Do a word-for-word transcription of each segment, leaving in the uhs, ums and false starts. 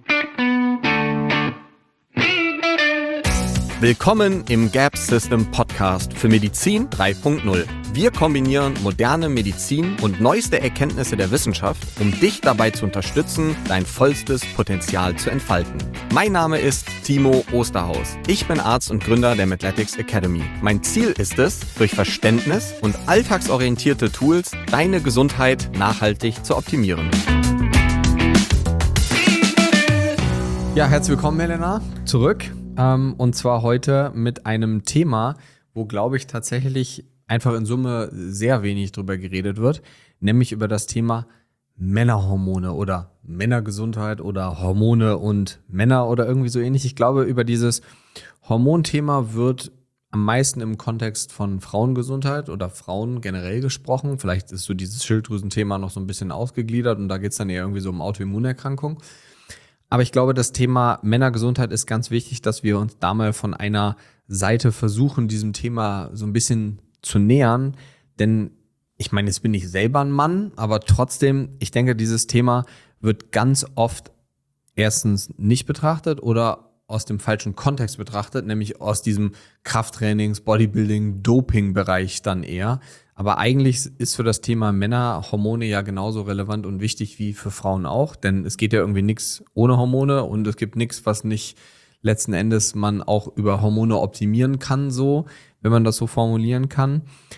Willkommen im Gap System Podcast für Medizin drei Punkt null. Wir kombinieren moderne Medizin und neueste Erkenntnisse der Wissenschaft, um dich dabei zu unterstützen, dein vollstes Potenzial zu entfalten. Mein Name ist Timo Osterhaus. Ich bin Arzt und Gründer der Medletics Academy. Mein Ziel ist es, durch Verständnis und alltagsorientierte Tools deine Gesundheit nachhaltig zu optimieren. Ja, herzlich willkommen, Helena, zurück. Ähm, und zwar heute mit einem Thema, wo, glaube ich, tatsächlich einfach in Summe sehr wenig drüber geredet wird, nämlich über das Thema Männerhormone oder Männergesundheit oder Hormone und Männer oder irgendwie so ähnlich. Ich glaube, über dieses Hormonthema wird am meisten im Kontext von Frauengesundheit oder Frauen generell gesprochen. Vielleicht ist so dieses Schilddrüsenthema noch so ein bisschen ausgegliedert und da geht es dann eher irgendwie so um Autoimmunerkrankungen. Aber ich glaube, das Thema Männergesundheit ist ganz wichtig, dass wir uns da mal von einer Seite versuchen, diesem Thema so ein bisschen zu nähern. Denn ich meine, jetzt bin ich selber ein Mann, aber trotzdem, ich denke, dieses Thema wird ganz oft erstens nicht betrachtet oder aus dem falschen Kontext betrachtet, nämlich aus diesem Krafttrainings-, Bodybuilding-, Doping-Bereich dann eher. Aber eigentlich ist für das Thema Männerhormone ja genauso relevant und wichtig wie für Frauen auch, denn es geht ja irgendwie nichts ohne Hormone und es gibt nichts, was nicht letzten Endes man auch über Hormone optimieren kann, so, wenn man das so formulieren kann.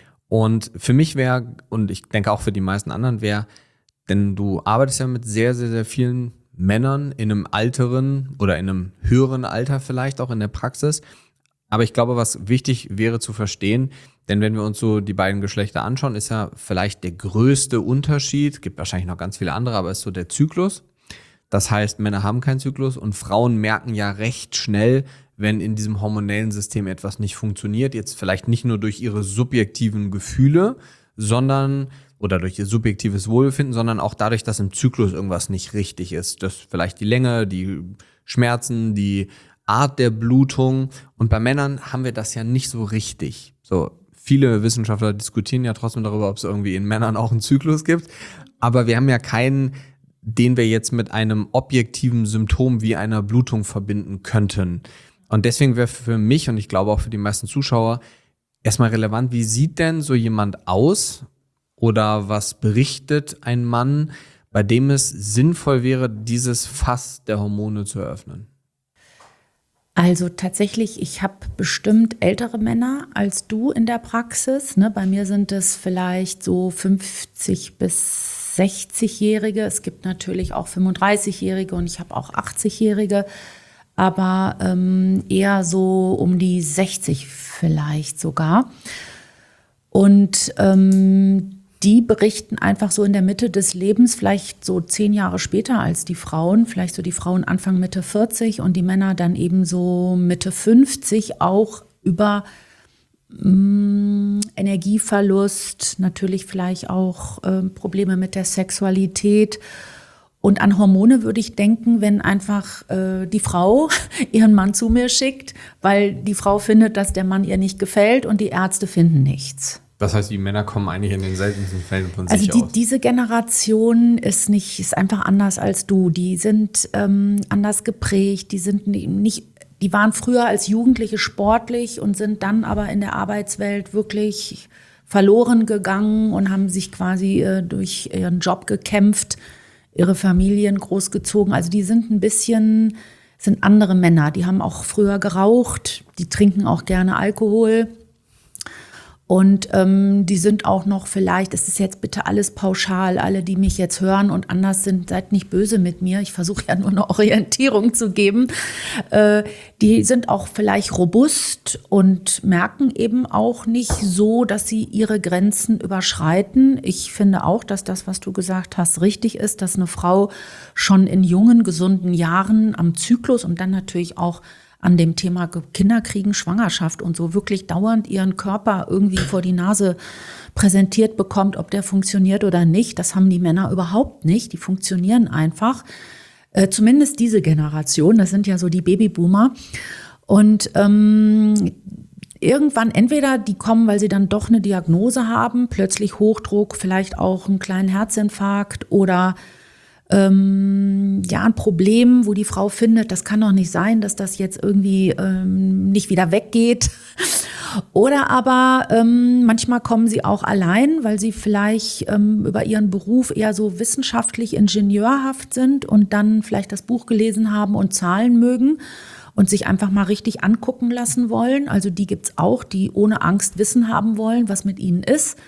Und für mich wäre, und ich denke auch für die meisten anderen wäre, denn du arbeitest ja mit sehr, sehr, sehr vielen Männern in einem alteren oder in einem höheren Alter vielleicht auch in der Praxis. Aber ich glaube, was wichtig wäre zu verstehen, denn wenn wir uns so die beiden Geschlechter anschauen, ist ja vielleicht der größte Unterschied, gibt wahrscheinlich noch ganz viele andere, aber ist so der Zyklus. Das heißt, Männer haben keinen Zyklus und Frauen merken ja recht schnell, wenn in diesem hormonellen System etwas nicht funktioniert. Jetzt vielleicht nicht nur durch ihre subjektiven Gefühle, sondern oder durch ihr subjektives Wohlbefinden, sondern auch dadurch, dass im Zyklus irgendwas nicht richtig ist. Das vielleicht die Länge, die Schmerzen, die Art der Blutung. Und bei Männern haben wir das ja nicht so richtig. So, viele Wissenschaftler diskutieren ja trotzdem darüber, ob es irgendwie in Männern auch einen Zyklus gibt. Aber wir haben ja keinen, den wir jetzt mit einem objektiven Symptom wie einer Blutung verbinden könnten. Und deswegen wäre für mich und ich glaube auch für die meisten Zuschauer erstmal relevant, wie sieht denn so jemand aus oder was berichtet ein Mann, bei dem es sinnvoll wäre, dieses Fass der Hormone zu eröffnen? Also tatsächlich, ich habe bestimmt ältere Männer als du in der Praxis. Ne? Bei mir sind es vielleicht so fünfzig- bis sechzigjährige. Es gibt natürlich auch fünfunddreißigjährige und ich habe auch achtzigjährige. Aber ähm, eher so um die sechzig vielleicht sogar. Und ähm, die berichten einfach so in der Mitte des Lebens, vielleicht so zehn Jahre später als die Frauen, vielleicht so die Frauen Anfang Mitte vierzig und die Männer dann eben so Mitte fünfzig auch über mh, Energieverlust, natürlich vielleicht auch äh, Probleme mit der Sexualität. Und an Hormone würde ich denken, wenn einfach äh, die Frau ihren Mann zu mir schickt, weil die Frau findet, dass der Mann ihr nicht gefällt und die Ärzte finden nichts. Das heißt, die Männer kommen eigentlich in den seltensten Fällen von also sich die, aus. Diese Generation ist nicht, ist einfach anders als du. Die sind ähm, anders geprägt, die sind nicht, die waren früher als Jugendliche sportlich und sind dann aber in der Arbeitswelt wirklich verloren gegangen und haben sich quasi äh, durch ihren Job gekämpft, ihre Familien großgezogen. Also die sind ein bisschen, sind andere Männer. Die haben auch früher geraucht, die trinken auch gerne Alkohol. Und ähm, die sind auch noch vielleicht, das ist jetzt bitte alles pauschal, alle, die mich jetzt hören und anders sind, seid nicht böse mit mir. Ich versuche ja nur eine Orientierung zu geben. Äh, die sind auch vielleicht robust und merken eben auch nicht so, dass sie ihre Grenzen überschreiten. Ich finde auch, dass das, was du gesagt hast, richtig ist, dass eine Frau schon in jungen, gesunden Jahren am Zyklus und dann natürlich auch an dem Thema Kinderkriegen, Schwangerschaft und so wirklich dauernd ihren Körper irgendwie vor die Nase präsentiert bekommt, ob der funktioniert oder nicht. Das haben die Männer überhaupt nicht. Die funktionieren einfach. Äh, zumindest diese Generation, das sind ja so die Babyboomer. Und ähm, irgendwann entweder die kommen, weil sie dann doch eine Diagnose haben, plötzlich Hochdruck, vielleicht auch einen kleinen Herzinfarkt oder ähm, ja, ein Problem, wo die Frau findet, das kann doch nicht sein, dass das jetzt irgendwie ähm, nicht wieder weggeht. Oder aber ähm, manchmal kommen sie auch allein, weil sie vielleicht ähm, über ihren Beruf eher so wissenschaftlich ingenieurhaft sind und dann vielleicht das Buch gelesen haben und Zahlen mögen und sich einfach mal richtig angucken lassen wollen. Also die gibt's auch, die ohne Angst Wissen haben wollen, was mit ihnen ist.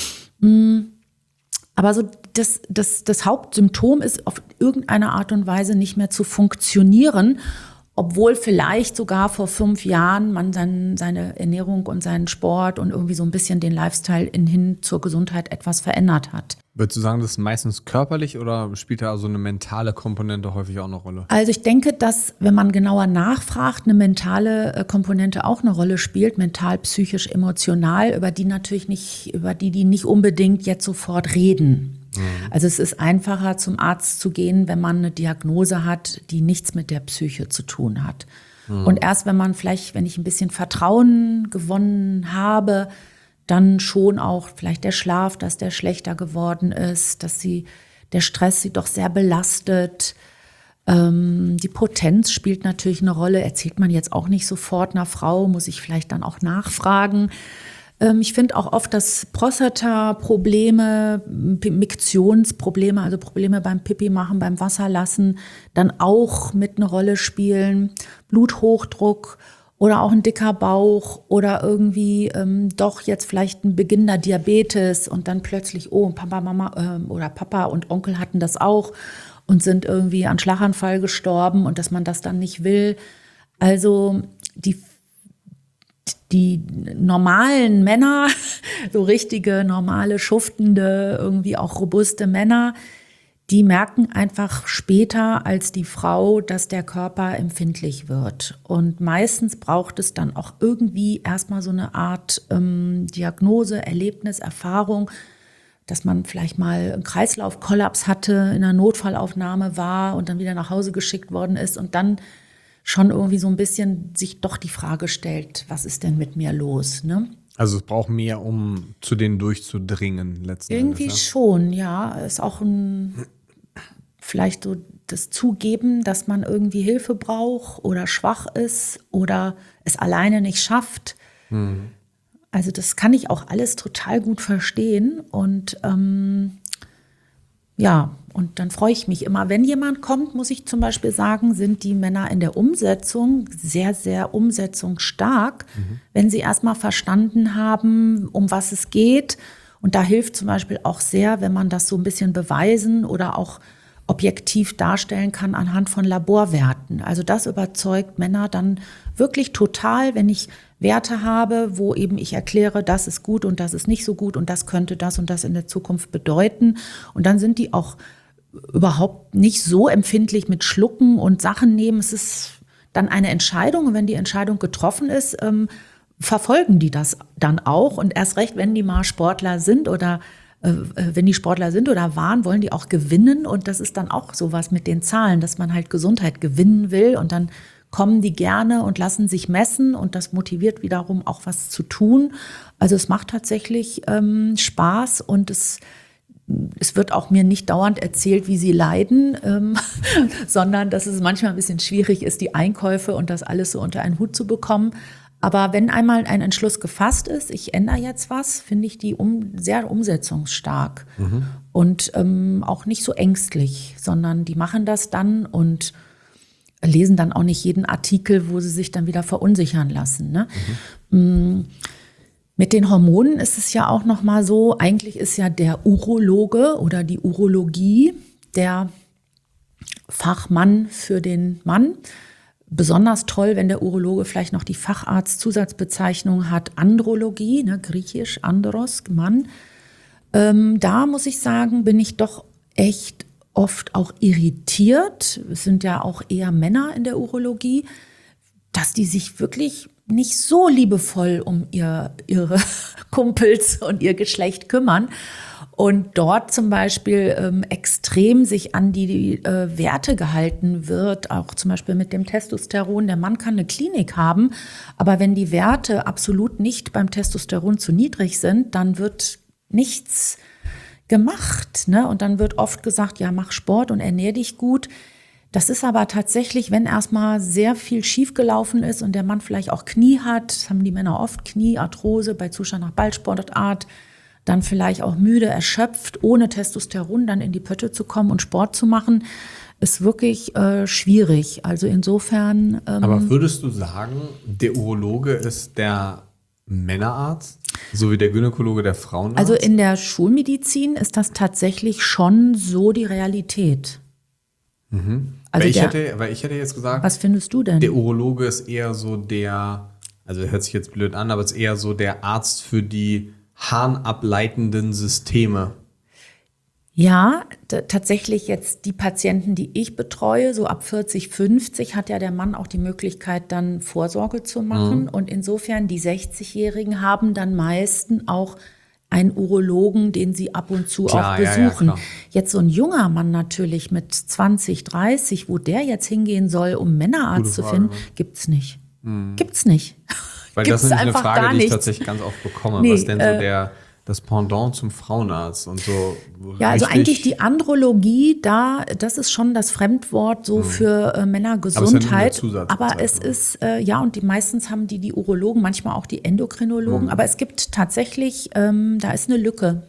Aber so das, das, das Hauptsymptom ist auf irgendeine Art und Weise nicht mehr zu funktionieren, obwohl vielleicht sogar vor fünf Jahren man sein, seine Ernährung und seinen Sport und irgendwie so ein bisschen den Lifestyle in, hin zur Gesundheit etwas verändert hat. Würdest du sagen, das ist meistens körperlich oder spielt da also eine mentale Komponente häufig auch eine Rolle? Also ich denke, dass, wenn man genauer nachfragt, eine mentale Komponente auch eine Rolle spielt, mental, psychisch, emotional, über die natürlich nicht, über die die nicht unbedingt jetzt sofort reden. Mhm. Also es ist einfacher, zum Arzt zu gehen, wenn man eine Diagnose hat, die nichts mit der Psyche zu tun hat. Mhm. Und erst wenn man vielleicht, wenn ich ein bisschen Vertrauen gewonnen habe, dann schon auch vielleicht der Schlaf, dass der schlechter geworden ist, dass sie, der Stress sie doch sehr belastet. Ähm, die Potenz spielt natürlich eine Rolle, erzählt man jetzt auch nicht sofort einer Frau, muss ich vielleicht dann auch nachfragen. Ähm, ich finde auch oft, dass Prostata-Probleme, Miktionsprobleme, also Probleme beim Pipi machen, beim Wasserlassen, dann auch mit eine Rolle spielen. Bluthochdruck. Oder auch ein dicker Bauch oder irgendwie ähm, doch jetzt vielleicht ein beginnender Diabetes und dann plötzlich, oh, Papa, Mama ähm, oder Papa und Onkel hatten das auch und sind irgendwie an Schlaganfall gestorben und dass man das dann nicht will. Also die, die normalen Männer, so richtige, normale, schuftende, irgendwie auch robuste Männer, die merken einfach später als die Frau, dass der Körper empfindlich wird. Und meistens braucht es dann auch irgendwie erstmal so eine Art ähm, Diagnose, Erlebnis, Erfahrung, dass man vielleicht mal einen Kreislaufkollaps hatte, in einer Notfallaufnahme war und dann wieder nach Hause geschickt worden ist und dann schon irgendwie so ein bisschen sich doch die Frage stellt, was ist denn mit mir los, ne? Also es braucht mehr, um zu denen durchzudringen letzten Irgendwie Endes, ja? schon, ja. Ist auch ein vielleicht so das Zugeben, dass man irgendwie Hilfe braucht oder schwach ist oder es alleine nicht schafft. Mhm. Also das kann ich auch alles total gut verstehen. Und ähm, ja, und dann freue ich mich immer. Wenn jemand kommt, muss ich zum Beispiel sagen, sind die Männer in der Umsetzung sehr, sehr umsetzungsstark, mhm. wenn sie erstmal verstanden haben, um was es geht. Und da hilft zum Beispiel auch sehr, wenn man das so ein bisschen beweisen oder auch objektiv darstellen kann anhand von Laborwerten. Also das überzeugt Männer dann wirklich total, wenn ich Werte habe, wo eben ich erkläre, das ist gut und das ist nicht so gut und das könnte das und das in der Zukunft bedeuten. Und dann sind die auch überhaupt nicht so empfindlich mit Schlucken und Sachen nehmen. Es ist dann eine Entscheidung und wenn die Entscheidung getroffen ist, ähm, verfolgen die das dann auch. Und erst recht, wenn die mal Sportler sind oder wenn die Sportler sind oder waren, wollen die auch gewinnen und das ist dann auch sowas mit den Zahlen, dass man halt Gesundheit gewinnen will und dann kommen die gerne und lassen sich messen und das motiviert wiederum auch was zu tun. Also es macht tatsächlich ähm, Spaß und es, es wird auch mir nicht dauernd erzählt, wie sie leiden, ähm, sondern dass es manchmal ein bisschen schwierig ist, die Einkäufe und das alles so unter einen Hut zu bekommen. Aber wenn einmal ein Entschluss gefasst ist, ich ändere jetzt was, finde ich die um, sehr umsetzungsstark mhm. und ähm, auch nicht so ängstlich, sondern die machen das dann und lesen dann auch nicht jeden Artikel, wo sie sich dann wieder verunsichern lassen. Ne? Mhm. Mit den Hormonen ist es ja auch noch mal so, eigentlich ist ja der Urologe oder die Urologie der Fachmann für den Mann. Besonders toll, wenn der Urologe vielleicht noch die Facharzt-Zusatzbezeichnung hat, Andrologie, ne, griechisch, Andros, Mann. Ähm, da muss ich sagen, bin ich doch echt oft auch irritiert. Es sind ja auch eher Männer in der Urologie, dass die sich wirklich nicht so liebevoll um ihr, ihre Kumpels und ihr Geschlecht kümmern. Und dort zum Beispiel ähm, extrem sich an die äh, Werte gehalten wird, auch zum Beispiel mit dem Testosteron. Der Mann kann eine Klinik haben, aber wenn die Werte absolut nicht beim Testosteron zu niedrig sind, dann wird nichts gemacht. Ne? Und dann wird oft gesagt, ja, mach Sport und ernähr dich gut. Das ist aber tatsächlich, wenn erstmal sehr viel schiefgelaufen ist und der Mann vielleicht auch Knie hat, das haben die Männer oft, Knie, Arthrose bei Zustand nach Ballsportart, dann vielleicht auch müde, erschöpft, ohne Testosteron dann in die Pötte zu kommen und Sport zu machen, ist wirklich äh, schwierig. Also insofern. Ähm, Aber würdest du sagen, der Urologe ist der Männerarzt, so wie der Gynäkologe der Frauenarzt? Also in der Schulmedizin ist das tatsächlich schon so die Realität. Mhm. Also weil, ich der, hätte, weil ich hätte jetzt gesagt, was findest du denn? Der Urologe ist eher so der, also hört sich jetzt blöd an, aber ist eher so der Arzt für die harnableitenden Systeme. Ja, d- tatsächlich jetzt die Patienten, die ich betreue, so ab vierzig, fünfzig, hat ja der Mann auch die Möglichkeit, dann Vorsorge zu machen. Mhm. Und insofern, die sechzigjährigen haben dann meistens auch einen Urologen, den sie ab und zu klar, auch besuchen. Ja, ja, jetzt so ein junger Mann natürlich mit zwanzig, dreißig, wo der jetzt hingehen soll, um Männerarzt zu finden, gibt's nicht. Mhm. Gibt's nicht. Weil Gibt's das ist nämlich eine Frage, die ich nichts. tatsächlich ganz oft bekomme. Nee, was denn so äh, der das Pendant zum Frauenarzt und so. Ja, also eigentlich die Andrologie, da, das ist schon das Fremdwort so für äh, Männergesundheit. Aber es ist, äh, ja, und die meistens haben die die Urologen, manchmal auch die Endokrinologen. Mhm. Aber es gibt tatsächlich, ähm, da ist eine Lücke.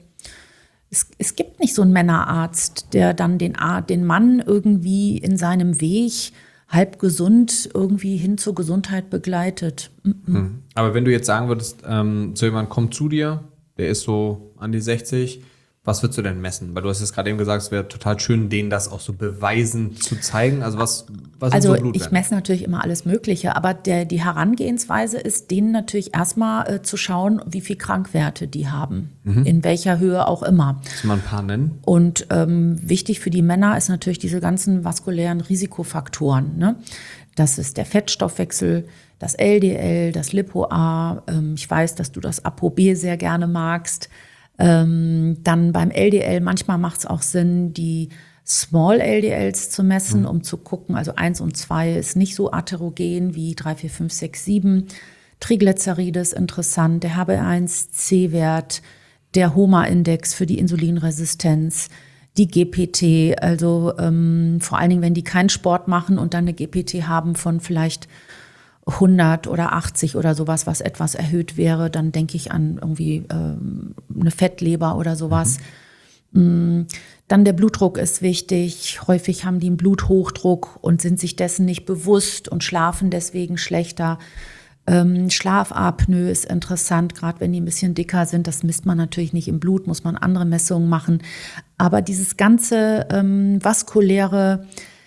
Es, es gibt nicht so einen Männerarzt, der dann den, den Mann irgendwie in seinem Weg halb gesund irgendwie hin zur Gesundheit begleitet. Mhm. Aber wenn du jetzt sagen würdest, ähm, so jemand kommt zu dir, der ist so an die sechzig. Was würdest du denn messen? Weil du hast jetzt gerade eben gesagt, es wäre total schön, denen das auch so beweisend zu zeigen. Also was, was also sind so Blutwerte? Ich messe natürlich immer alles Mögliche, aber der, die Herangehensweise ist, denen natürlich erstmal äh, zu schauen, wie viel Krankwerte die haben, mhm. in welcher Höhe auch immer. Kannst du mal ein paar nennen? Und ähm, wichtig für die Männer ist natürlich diese ganzen vaskulären Risikofaktoren, ne? Das ist der Fettstoffwechsel, das L D L, das Lipo-A. Ähm, ich weiß, dass du das ApoB sehr gerne magst. Ähm, dann beim L D L, manchmal macht es auch Sinn, die Small L D Ls zu messen, mhm. um zu gucken. Also eins und zwei ist nicht so atherogen wie drei, vier, fünf, sechs, sieben. Triglyceride ist interessant, der H b eins C-Wert, der H O M A-Index für die Insulinresistenz, die G P T, also ähm, vor allen Dingen, wenn die keinen Sport machen und dann eine G P T haben von vielleicht hundert oder achtzig oder sowas, was etwas erhöht wäre, dann denke ich an irgendwie ähm, eine Fettleber oder sowas. Mhm. Dann der Blutdruck ist wichtig. Häufig haben die einen Bluthochdruck und sind sich dessen nicht bewusst und schlafen deswegen schlechter. Ähm, Schlafapnoe ist interessant, gerade wenn die ein bisschen dicker sind. Das misst man natürlich nicht im Blut, muss man andere Messungen machen. Aber dieses ganze ähm, vaskuläre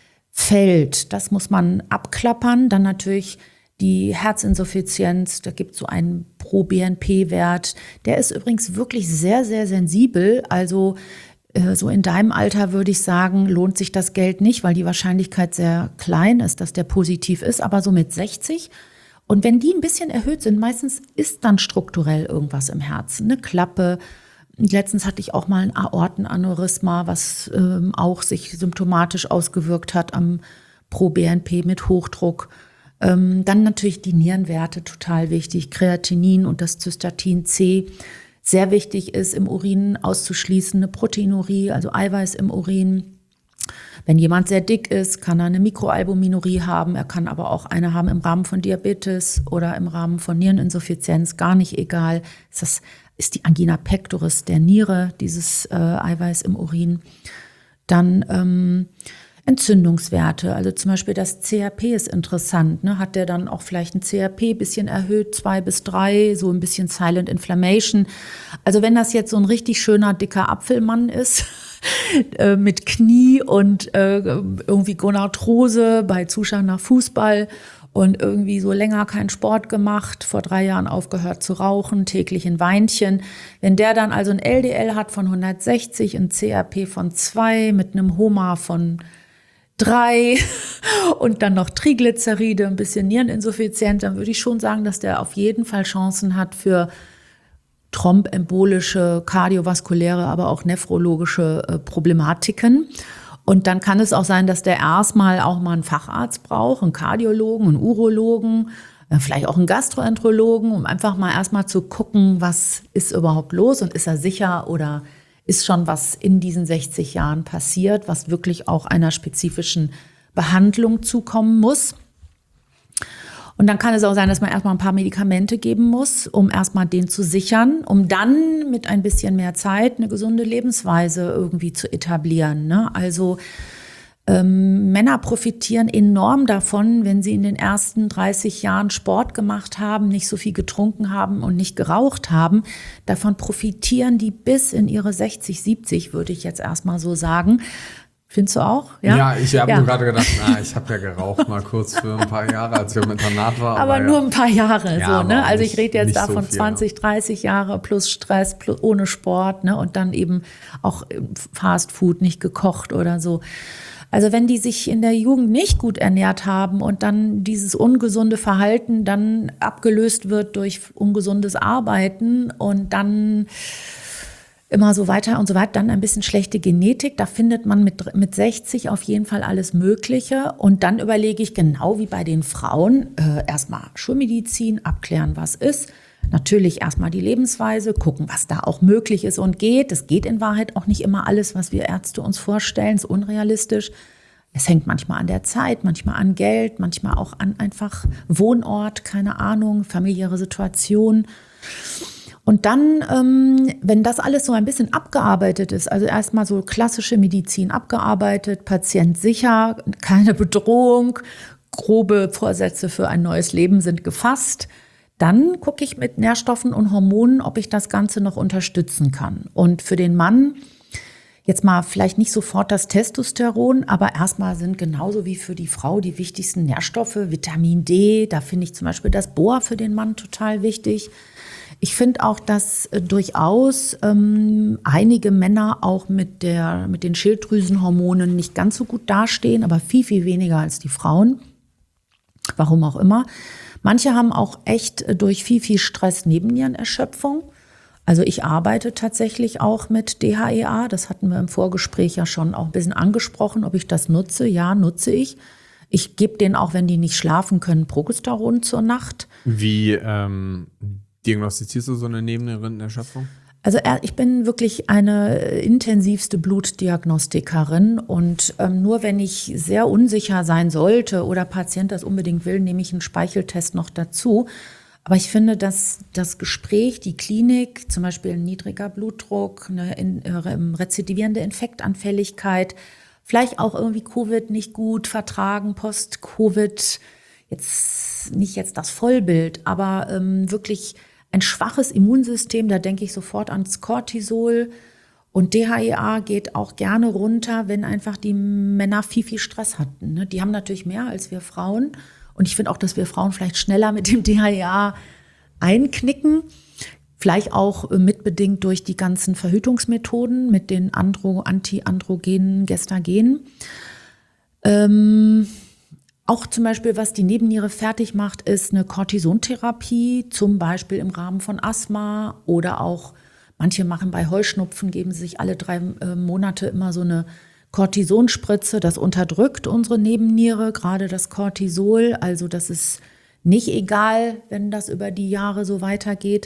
Feld, das muss man abklappern. Dann natürlich die Herzinsuffizienz, da gibt es so einen Pro B N P-Wert. Der ist übrigens wirklich sehr, sehr sensibel. Also äh, so in deinem Alter würde ich sagen, lohnt sich das Geld nicht, weil die Wahrscheinlichkeit sehr klein ist, dass der positiv ist. Aber so mit sechzig. Und wenn die ein bisschen erhöht sind, meistens ist dann strukturell irgendwas im Herzen, eine Klappe. Letztens hatte ich auch mal ein Aortenaneurysma, was ähm, auch sich symptomatisch ausgewirkt hat am Pro B N P mit Hochdruck. Ähm, dann natürlich die Nierenwerte, total wichtig, Kreatinin und das Cystatin C. Sehr wichtig ist, im Urin auszuschließen, eine Proteinurie, also Eiweiß im Urin. Wenn jemand sehr dick ist, kann er eine Mikroalbuminurie haben. Er kann aber auch eine haben im Rahmen von Diabetes oder im Rahmen von Niereninsuffizienz, gar nicht egal. Das ist die Angina pectoris der Niere, dieses äh, Eiweiß im Urin. Dann ähm, Entzündungswerte, also zum Beispiel das C R P ist interessant. Ne? Hat der dann auch vielleicht ein C R P ein bisschen erhöht, zwei bis drei, so ein bisschen Silent Inflammation. Also wenn das jetzt so ein richtig schöner, dicker Apfelmann ist, mit Knie und äh, irgendwie Gonarthrose bei Zuschauern nach Fußball und irgendwie so länger keinen Sport gemacht, vor drei Jahren aufgehört zu rauchen, täglich ein Weinchen. Wenn der dann also ein L D L hat von hundertsechzig, ein C R P von zwei mit einem H O M A von drei und dann noch Triglyceride, ein bisschen Niereninsuffizienz, dann würde ich schon sagen, dass der auf jeden Fall Chancen hat für thrombembolische, kardiovaskuläre, aber auch nephrologische äh, Problematiken. Und dann kann es auch sein, dass der erstmal auch mal einen Facharzt braucht, einen Kardiologen, einen Urologen, äh, vielleicht auch einen Gastroenterologen, um einfach mal erstmal zu gucken, was ist überhaupt los und ist er sicher oder ist schon was in diesen sechzig Jahren passiert, was wirklich auch einer spezifischen Behandlung zukommen muss. Und dann kann es auch sein, dass man erstmal ein paar Medikamente geben muss, um erstmal den zu sichern, um dann mit ein bisschen mehr Zeit eine gesunde Lebensweise irgendwie zu etablieren. Ne? Also ähm, Männer profitieren enorm davon, wenn sie in den ersten dreißig Jahren Sport gemacht haben, nicht so viel getrunken haben und nicht geraucht haben. Davon profitieren die bis in ihre sechzig, siebzig, würde ich jetzt erstmal so sagen. Findest du auch? Ja, ja ich habe ja. nur gerade gedacht, na, ich habe ja geraucht mal kurz für ein paar Jahre, als ich im Internat war. Aber, aber nur ja. ein paar Jahre. Ja, so, ne? Also ich nicht, rede jetzt davon so zwanzig, dreißig Jahre plus Stress, plus ohne Sport, ne? Und dann eben auch Fast Food, nicht gekocht oder so. Also wenn die sich in der Jugend nicht gut ernährt haben und dann dieses ungesunde Verhalten dann abgelöst wird durch ungesundes Arbeiten und dann immer so weiter und so weiter, dann ein bisschen schlechte Genetik. Da findet man mit, mit sechzig auf jeden Fall alles Mögliche. Und dann überlege ich genau wie bei den Frauen, äh, erstmal Schulmedizin, abklären, was ist. Natürlich erstmal die Lebensweise, gucken, was da auch möglich ist und geht. Es geht in Wahrheit auch nicht immer alles, was wir Ärzte uns vorstellen, ist unrealistisch. Es hängt manchmal an der Zeit, manchmal an Geld, manchmal auch an einfach Wohnort, keine Ahnung, familiäre Situation. Und dann, ähm, wenn das alles so ein bisschen abgearbeitet ist, also erstmal so klassische Medizin abgearbeitet, Patient sicher, keine Bedrohung, grobe Vorsätze für ein neues Leben sind gefasst, dann gucke ich mit Nährstoffen und Hormonen, ob ich das Ganze noch unterstützen kann. Und für den Mann jetzt mal vielleicht nicht sofort das Testosteron, aber erstmal sind genauso wie für die Frau die wichtigsten Nährstoffe, Vitamin D, da finde ich zum Beispiel das Bohr für den Mann total wichtig. Ich finde auch, dass äh, durchaus ähm, einige Männer auch mit, der, mit den Schilddrüsenhormonen nicht ganz so gut dastehen, aber viel, viel weniger als die Frauen. Warum auch immer. Manche haben auch echt äh, durch viel, viel Stress Nebennierenerschöpfung. Also ich arbeite tatsächlich auch mit D H E A. Das hatten wir im Vorgespräch ja schon auch ein bisschen angesprochen, ob ich das nutze. Ja, nutze ich. Ich gebe denen auch, wenn die nicht schlafen können, Progesteron zur Nacht. Wie ähm diagnostizierst du so eine Nebennierenerschöpfung? Also ich bin wirklich eine intensivste Blutdiagnostikerin und ähm, nur wenn ich sehr unsicher sein sollte oder Patient das unbedingt will, nehme ich einen Speicheltest noch dazu. Aber ich finde, dass das Gespräch, die Klinik, zum Beispiel ein niedriger Blutdruck, eine in, äh, rezidivierende Infektanfälligkeit, vielleicht auch irgendwie Covid nicht gut vertragen, Post-Covid, jetzt nicht jetzt das Vollbild, aber ähm, wirklich ein schwaches Immunsystem, da denke ich sofort ans Cortisol. Und D H E A geht auch gerne runter, wenn einfach die Männer viel, viel Stress hatten. Ne? Die haben natürlich mehr als wir Frauen. Und ich finde auch, dass wir Frauen vielleicht schneller mit dem D H E A einknicken. Vielleicht auch mitbedingt durch die ganzen Verhütungsmethoden mit den Andro, Anti-Androgenen, Gestagenen. Ähm, Auch zum Beispiel, was die Nebenniere fertig macht, ist eine Cortisontherapie, zum Beispiel im Rahmen von Asthma oder auch, manche machen bei Heuschnupfen, geben sie sich alle drei äh, Monate immer so eine Cortisonspritze. Das unterdrückt unsere Nebenniere, gerade das Cortisol. Also das ist nicht egal, wenn das über die Jahre so weitergeht.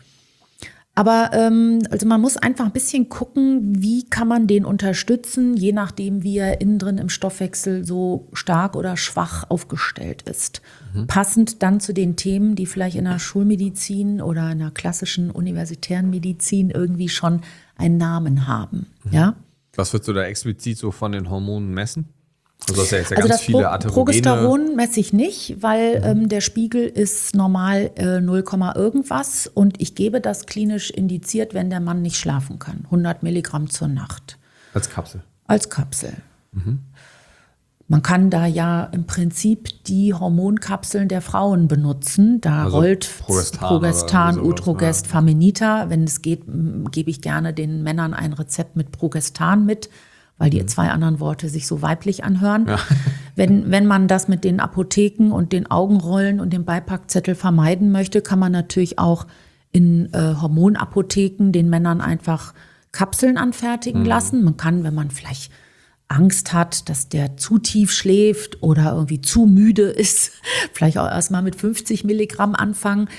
Aber ähm, also man muss einfach ein bisschen gucken, wie kann man den unterstützen, je nachdem, wie er innen drin im Stoffwechsel so stark oder schwach aufgestellt ist. Mhm. Passend dann zu den Themen, die vielleicht in der Schulmedizin oder in der klassischen universitären Medizin irgendwie schon einen Namen haben. Mhm. Ja? Was würdest du da explizit so von den Hormonen messen? Also das ist ja jetzt ja also ganz das viele Pro- Aterogene. Progesteron messe ich nicht, weil mhm. ähm, der Spiegel ist normal äh, null, irgendwas und ich gebe das klinisch indiziert, wenn der Mann nicht schlafen kann. hundert Milligramm zur Nacht. Als Kapsel? Als Kapsel. Mhm. Man kann da ja im Prinzip die Hormonkapseln der Frauen benutzen. Da also rollt Progestan, Progestan sowas, Utrogest, ja. Faminita. Wenn es geht, gebe ich gerne den Männern ein Rezept mit Progestan mit, weil die zwei anderen Worte sich so weiblich anhören. Ja. Wenn, wenn man das mit den Apotheken und den Augenrollen und dem Beipackzettel vermeiden möchte, kann man natürlich auch in äh, Hormonapotheken den Männern einfach Kapseln anfertigen mhm. lassen. Man kann, wenn man vielleicht Angst hat, dass der zu tief schläft oder irgendwie zu müde ist, vielleicht auch erstmal mit fünfzig Milligramm anfangen.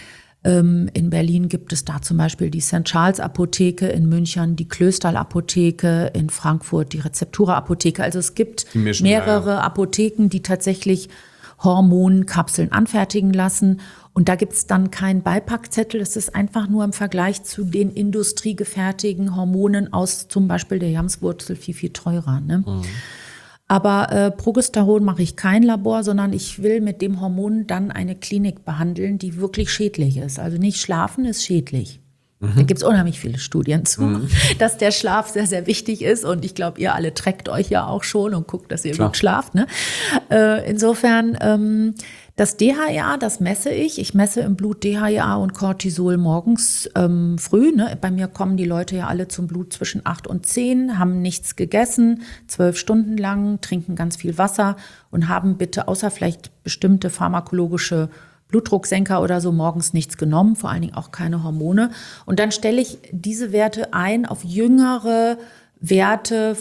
Ähm, in Berlin gibt es da zum Beispiel die Sankt Charles Apotheke, in München die Klösterl Apotheke, in Frankfurt die Rezeptura Apotheke. Also es gibt mischen, mehrere ja, ja. Apotheken, die tatsächlich Hormonkapseln anfertigen lassen. Und da gibt es dann keinen Beipackzettel. Das ist einfach nur im Vergleich zu den industriegefertigten Hormonen aus zum Beispiel der Jamswurzel viel, viel teurer. Ne? Mhm. Aber äh, Progesteron mache ich kein Labor, sondern ich will mit dem Hormon dann eine Klinik behandeln, die wirklich schädlich ist. Also nicht schlafen ist schädlich. Mhm. Da gibt es unheimlich viele Studien zu, mhm. dass der Schlaf sehr, sehr wichtig ist. Und ich glaube, ihr alle trackt euch ja auch schon und guckt, dass ihr Klar. gut schlaft. Ne? Äh, insofern, ähm, das D H E A, das messe ich. Ich messe im Blut D H E A und Cortisol morgens ähm, früh. Ne? Bei mir kommen die Leute ja alle zum Blut zwischen acht und zehn, haben nichts gegessen, zwölf Stunden lang, trinken ganz viel Wasser und haben bitte außer vielleicht bestimmte pharmakologische Blutdrucksenker oder so morgens nichts genommen, vor allen Dingen auch keine Hormone. Und dann stelle ich diese Werte ein auf jüngere Werte,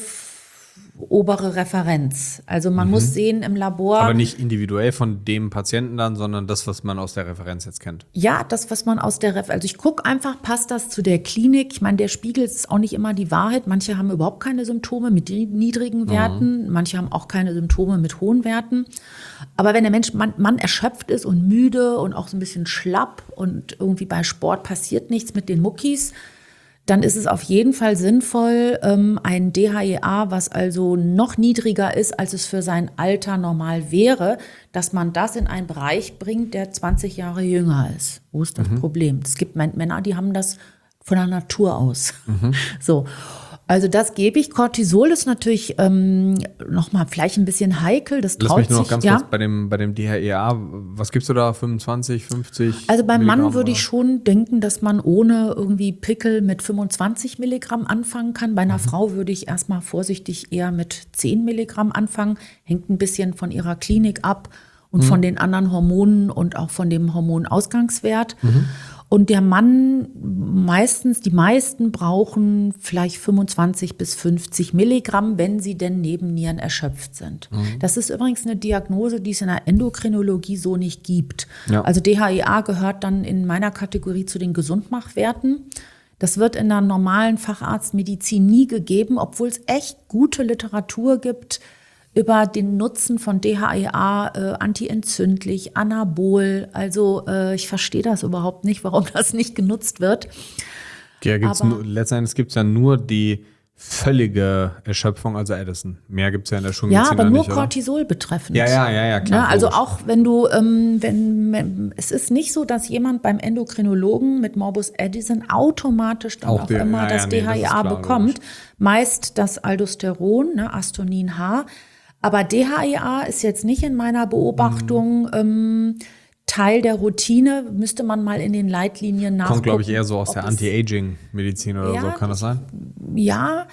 obere Referenz. Also man mhm. muss sehen im Labor. Aber nicht individuell von dem Patienten dann, sondern das, was man aus der Referenz jetzt kennt. Ja, das, was man aus der Referenz. Also ich gucke einfach, passt das zu der Klinik? Ich meine, der Spiegel ist auch nicht immer die Wahrheit. Manche haben überhaupt keine Symptome mit niedrigen Werten. Mhm. Manche haben auch keine Symptome mit hohen Werten. Aber wenn der Mensch, man, man erschöpft ist und müde und auch so ein bisschen schlapp und irgendwie bei Sport passiert nichts mit den Muckis, dann ist es auf jeden Fall sinnvoll, ein D H E A, was also noch niedriger ist, als es für sein Alter normal wäre, dass man das in einen Bereich bringt, der zwanzig Jahre jünger ist. Wo ist das mhm. Problem? Es gibt Männer, die haben das von der Natur aus. Mhm. So. Also das gebe ich. Cortisol ist natürlich ähm, nochmal vielleicht ein bisschen heikel. Das traut Lass mich nur noch sich, ganz ja. kurz bei dem, bei dem D H E A. Was gibst du da? fünfundzwanzig, fünfzig? Also beim Milligramm, Mann würde oder? ich schon denken, dass man ohne irgendwie Pickel mit fünfundzwanzig Milligramm anfangen kann. Bei einer mhm. Frau würde ich erstmal vorsichtig eher mit zehn Milligramm anfangen. Hängt ein bisschen von ihrer Klinik ab und mhm. von den anderen Hormonen und auch von dem Hormonausgangswert. Mhm. Und der Mann meistens, die meisten brauchen vielleicht fünfundzwanzig bis fünfzig Milligramm, wenn sie denn Nebennieren erschöpft sind. Mhm. Das ist übrigens eine Diagnose, die es in der Endokrinologie so nicht gibt. Ja. Also D H E A gehört dann in meiner Kategorie zu den Gesundmachwerten. Das wird in der normalen Facharztmedizin nie gegeben, obwohl es echt gute Literatur gibt über den Nutzen von D H E A, äh, antientzündlich, anabol. Also äh, ich verstehe das überhaupt nicht, warum das nicht genutzt wird. Ja, gibt's nur, letztendlich gibt es ja nur die völlige Erschöpfung, also Addison. Mehr gibt es ja in der Schulmedizin ja, aber nur nicht, Cortisol betreffend. Ja, ja, ja, ja, klar. Ja, also auch wenn du, ähm, wenn, es ist nicht so, dass jemand beim Endokrinologen mit Morbus Addison automatisch dann auch, auch die, immer ja, das ja, nee, D H E A das bekommt. Logisch. Meist das Aldosteron, ne, Astonin H. Aber D H E A ist jetzt nicht in meiner Beobachtung ähm, Teil der Routine. Müsste man mal in den Leitlinien nachgucken. Kommt, glaube ich, eher so aus der Anti-Aging-Medizin oder ja, so. Kann das sein? Ja.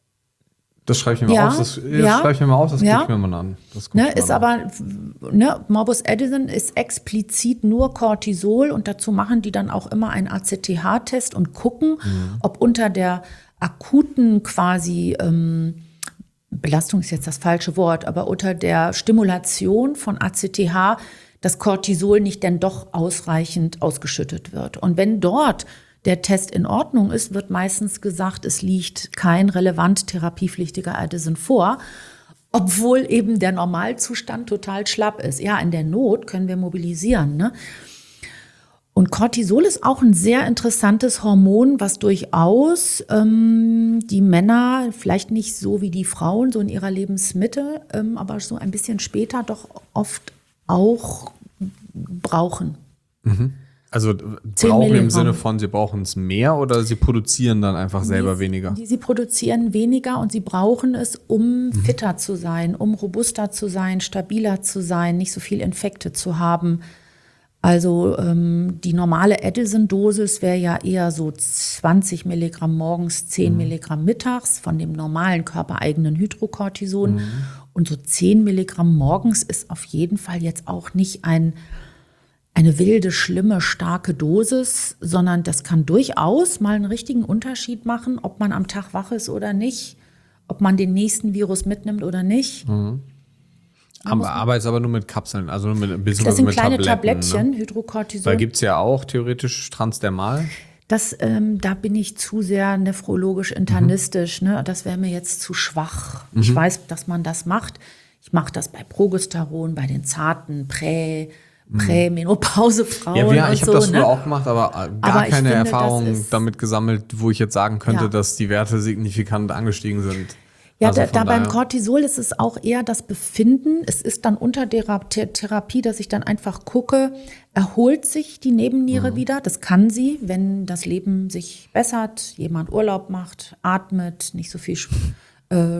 Das schreibe ich mir mal ja, auf. Das, das ja, schreibe ich mir mal auf. Das ja. gucke ich mir mal an. Das ne, ist an. aber, ne, Morbus Addison ist explizit nur Cortisol und dazu machen die dann auch immer einen A C T H-Test und gucken, mhm. ob unter der akuten quasi ähm, Belastung ist jetzt das falsche Wort, aber unter der Stimulation von A C T H das Cortisol nicht denn doch ausreichend ausgeschüttet wird. Und wenn dort der Test in Ordnung ist, wird meistens gesagt, es liegt kein relevant therapiepflichtiger Addison vor, obwohl eben der Normalzustand total schlapp ist. Ja, in der Not können wir mobilisieren, ne? Und Cortisol ist auch ein sehr interessantes Hormon, was durchaus ähm, die Männer, vielleicht nicht so wie die Frauen, so in ihrer Lebensmitte, ähm, aber so ein bisschen später doch oft auch brauchen. Mhm. Also brauchen im Sinne von, sie brauchen es mehr oder sie produzieren dann einfach selber die, weniger? Die, sie produzieren weniger und sie brauchen es, um mhm. fitter zu sein, um robuster zu sein, stabiler zu sein, nicht so viel Infekte zu haben. Also ähm, die normale Addison-Dosis wäre ja eher so zwanzig Milligramm morgens, zehn mhm. Milligramm mittags von dem normalen körpereigenen Hydrocortison. Mhm. Und so zehn Milligramm morgens ist auf jeden Fall jetzt auch nicht ein, eine wilde, schlimme, starke Dosis, sondern das kann durchaus mal einen richtigen Unterschied machen, ob man am Tag wach ist oder nicht, ob man den nächsten Virus mitnimmt oder nicht. Mhm. Aber arbeitest aber nur mit Kapseln, also nur mit ein bisschen Das sind mit kleine Tabletten, Tablettchen, ne? Hydrocortison. Da gibt es ja auch theoretisch Transdermal. Das, ähm, da bin ich zu sehr nephrologisch internistisch. Mhm. Ne? Das wäre mir jetzt zu schwach. Mhm. Ich weiß, dass man das macht. Ich mache das bei Progesteron, bei den zarten Prä, Prämenopausefrauen. Ja, ja, ich habe so, das früher ne? auch gemacht, aber gar aber keine finde, Erfahrung damit gesammelt, wo ich jetzt sagen könnte, ja. dass die Werte signifikant angestiegen sind. Ja, also da, da daher. beim Cortisol ist es auch eher das Befinden. Es ist dann unter der Therapie, dass ich dann einfach gucke, erholt sich die Nebenniere mhm. wieder? Das kann sie, wenn das Leben sich bessert, jemand Urlaub macht, atmet, nicht so viel äh,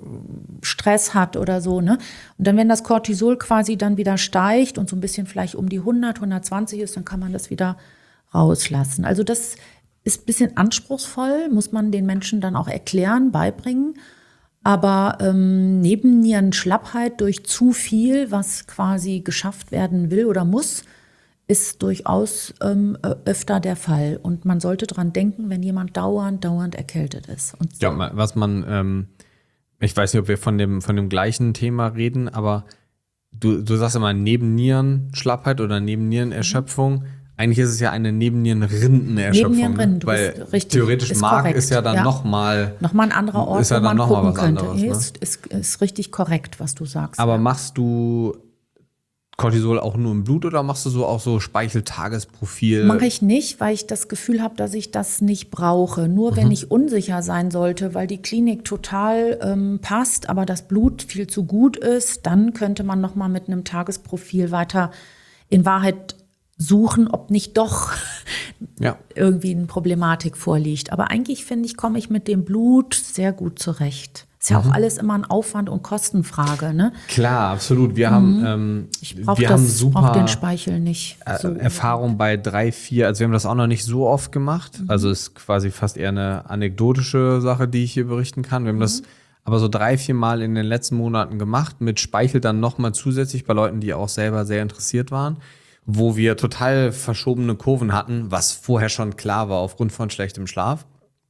Stress hat oder so. Ne? Und dann, wenn das Cortisol quasi dann wieder steigt und so ein bisschen vielleicht um die hundert, hundertzwanzig ist, dann kann man das wieder rauslassen. Also das ist ein bisschen anspruchsvoll, muss man den Menschen dann auch erklären, beibringen. Aber ähm, Nebennierenschlappheit durch zu viel, was quasi geschafft werden will oder muss, ist durchaus ähm, öfter der Fall. Und man sollte dran denken, wenn jemand dauernd, dauernd erkältet ist. Und so. Ja, was man, ähm, ich weiß nicht, ob wir von dem, von dem gleichen Thema reden, aber du, du sagst immer Nebennierenschlappheit oder Nebennierenerschöpfung. Mhm. Eigentlich ist es ja eine Nebennierenrindenerschöpfung. Nebennierenrinden, ne? Weil richtig, theoretisch ist Mark korrekt, ist ja dann ja. nochmal Nochmal ein anderer Ort, ist ja wo man dann noch gucken mal was könnte. anderes, Nee, ne? ist, ist, ist richtig korrekt, was du sagst. Aber ja. machst du Cortisol auch nur im Blut oder machst du so auch so Speicheltagesprofil? Mache ich nicht, weil ich das Gefühl habe, dass ich das nicht brauche. Nur mhm. wenn ich unsicher sein sollte, weil die Klinik total ähm, passt, aber das Blut viel zu gut ist, dann könnte man noch mal mit einem Tagesprofil weiter in Wahrheit suchen, ob nicht doch ja. irgendwie eine Problematik vorliegt. Aber eigentlich, finde ich, komme ich mit dem Blut sehr gut zurecht. Ist ja mhm. auch alles immer ein Aufwand- und Kostenfrage, ne? Klar, absolut. Wir mhm. haben, ähm, ich brauche wir haben super brauch den Speichel nicht. So. Erfahrung bei drei, vier, also wir haben das auch noch nicht so oft gemacht. Mhm. Also ist quasi fast eher eine anekdotische Sache, die ich hier berichten kann. Wir haben mhm. das aber so drei, vier Mal in den letzten Monaten gemacht, mit Speichel dann nochmal zusätzlich bei Leuten, die auch selber sehr interessiert waren, wo wir total verschobene Kurven hatten, was vorher schon klar war aufgrund von schlechtem Schlaf.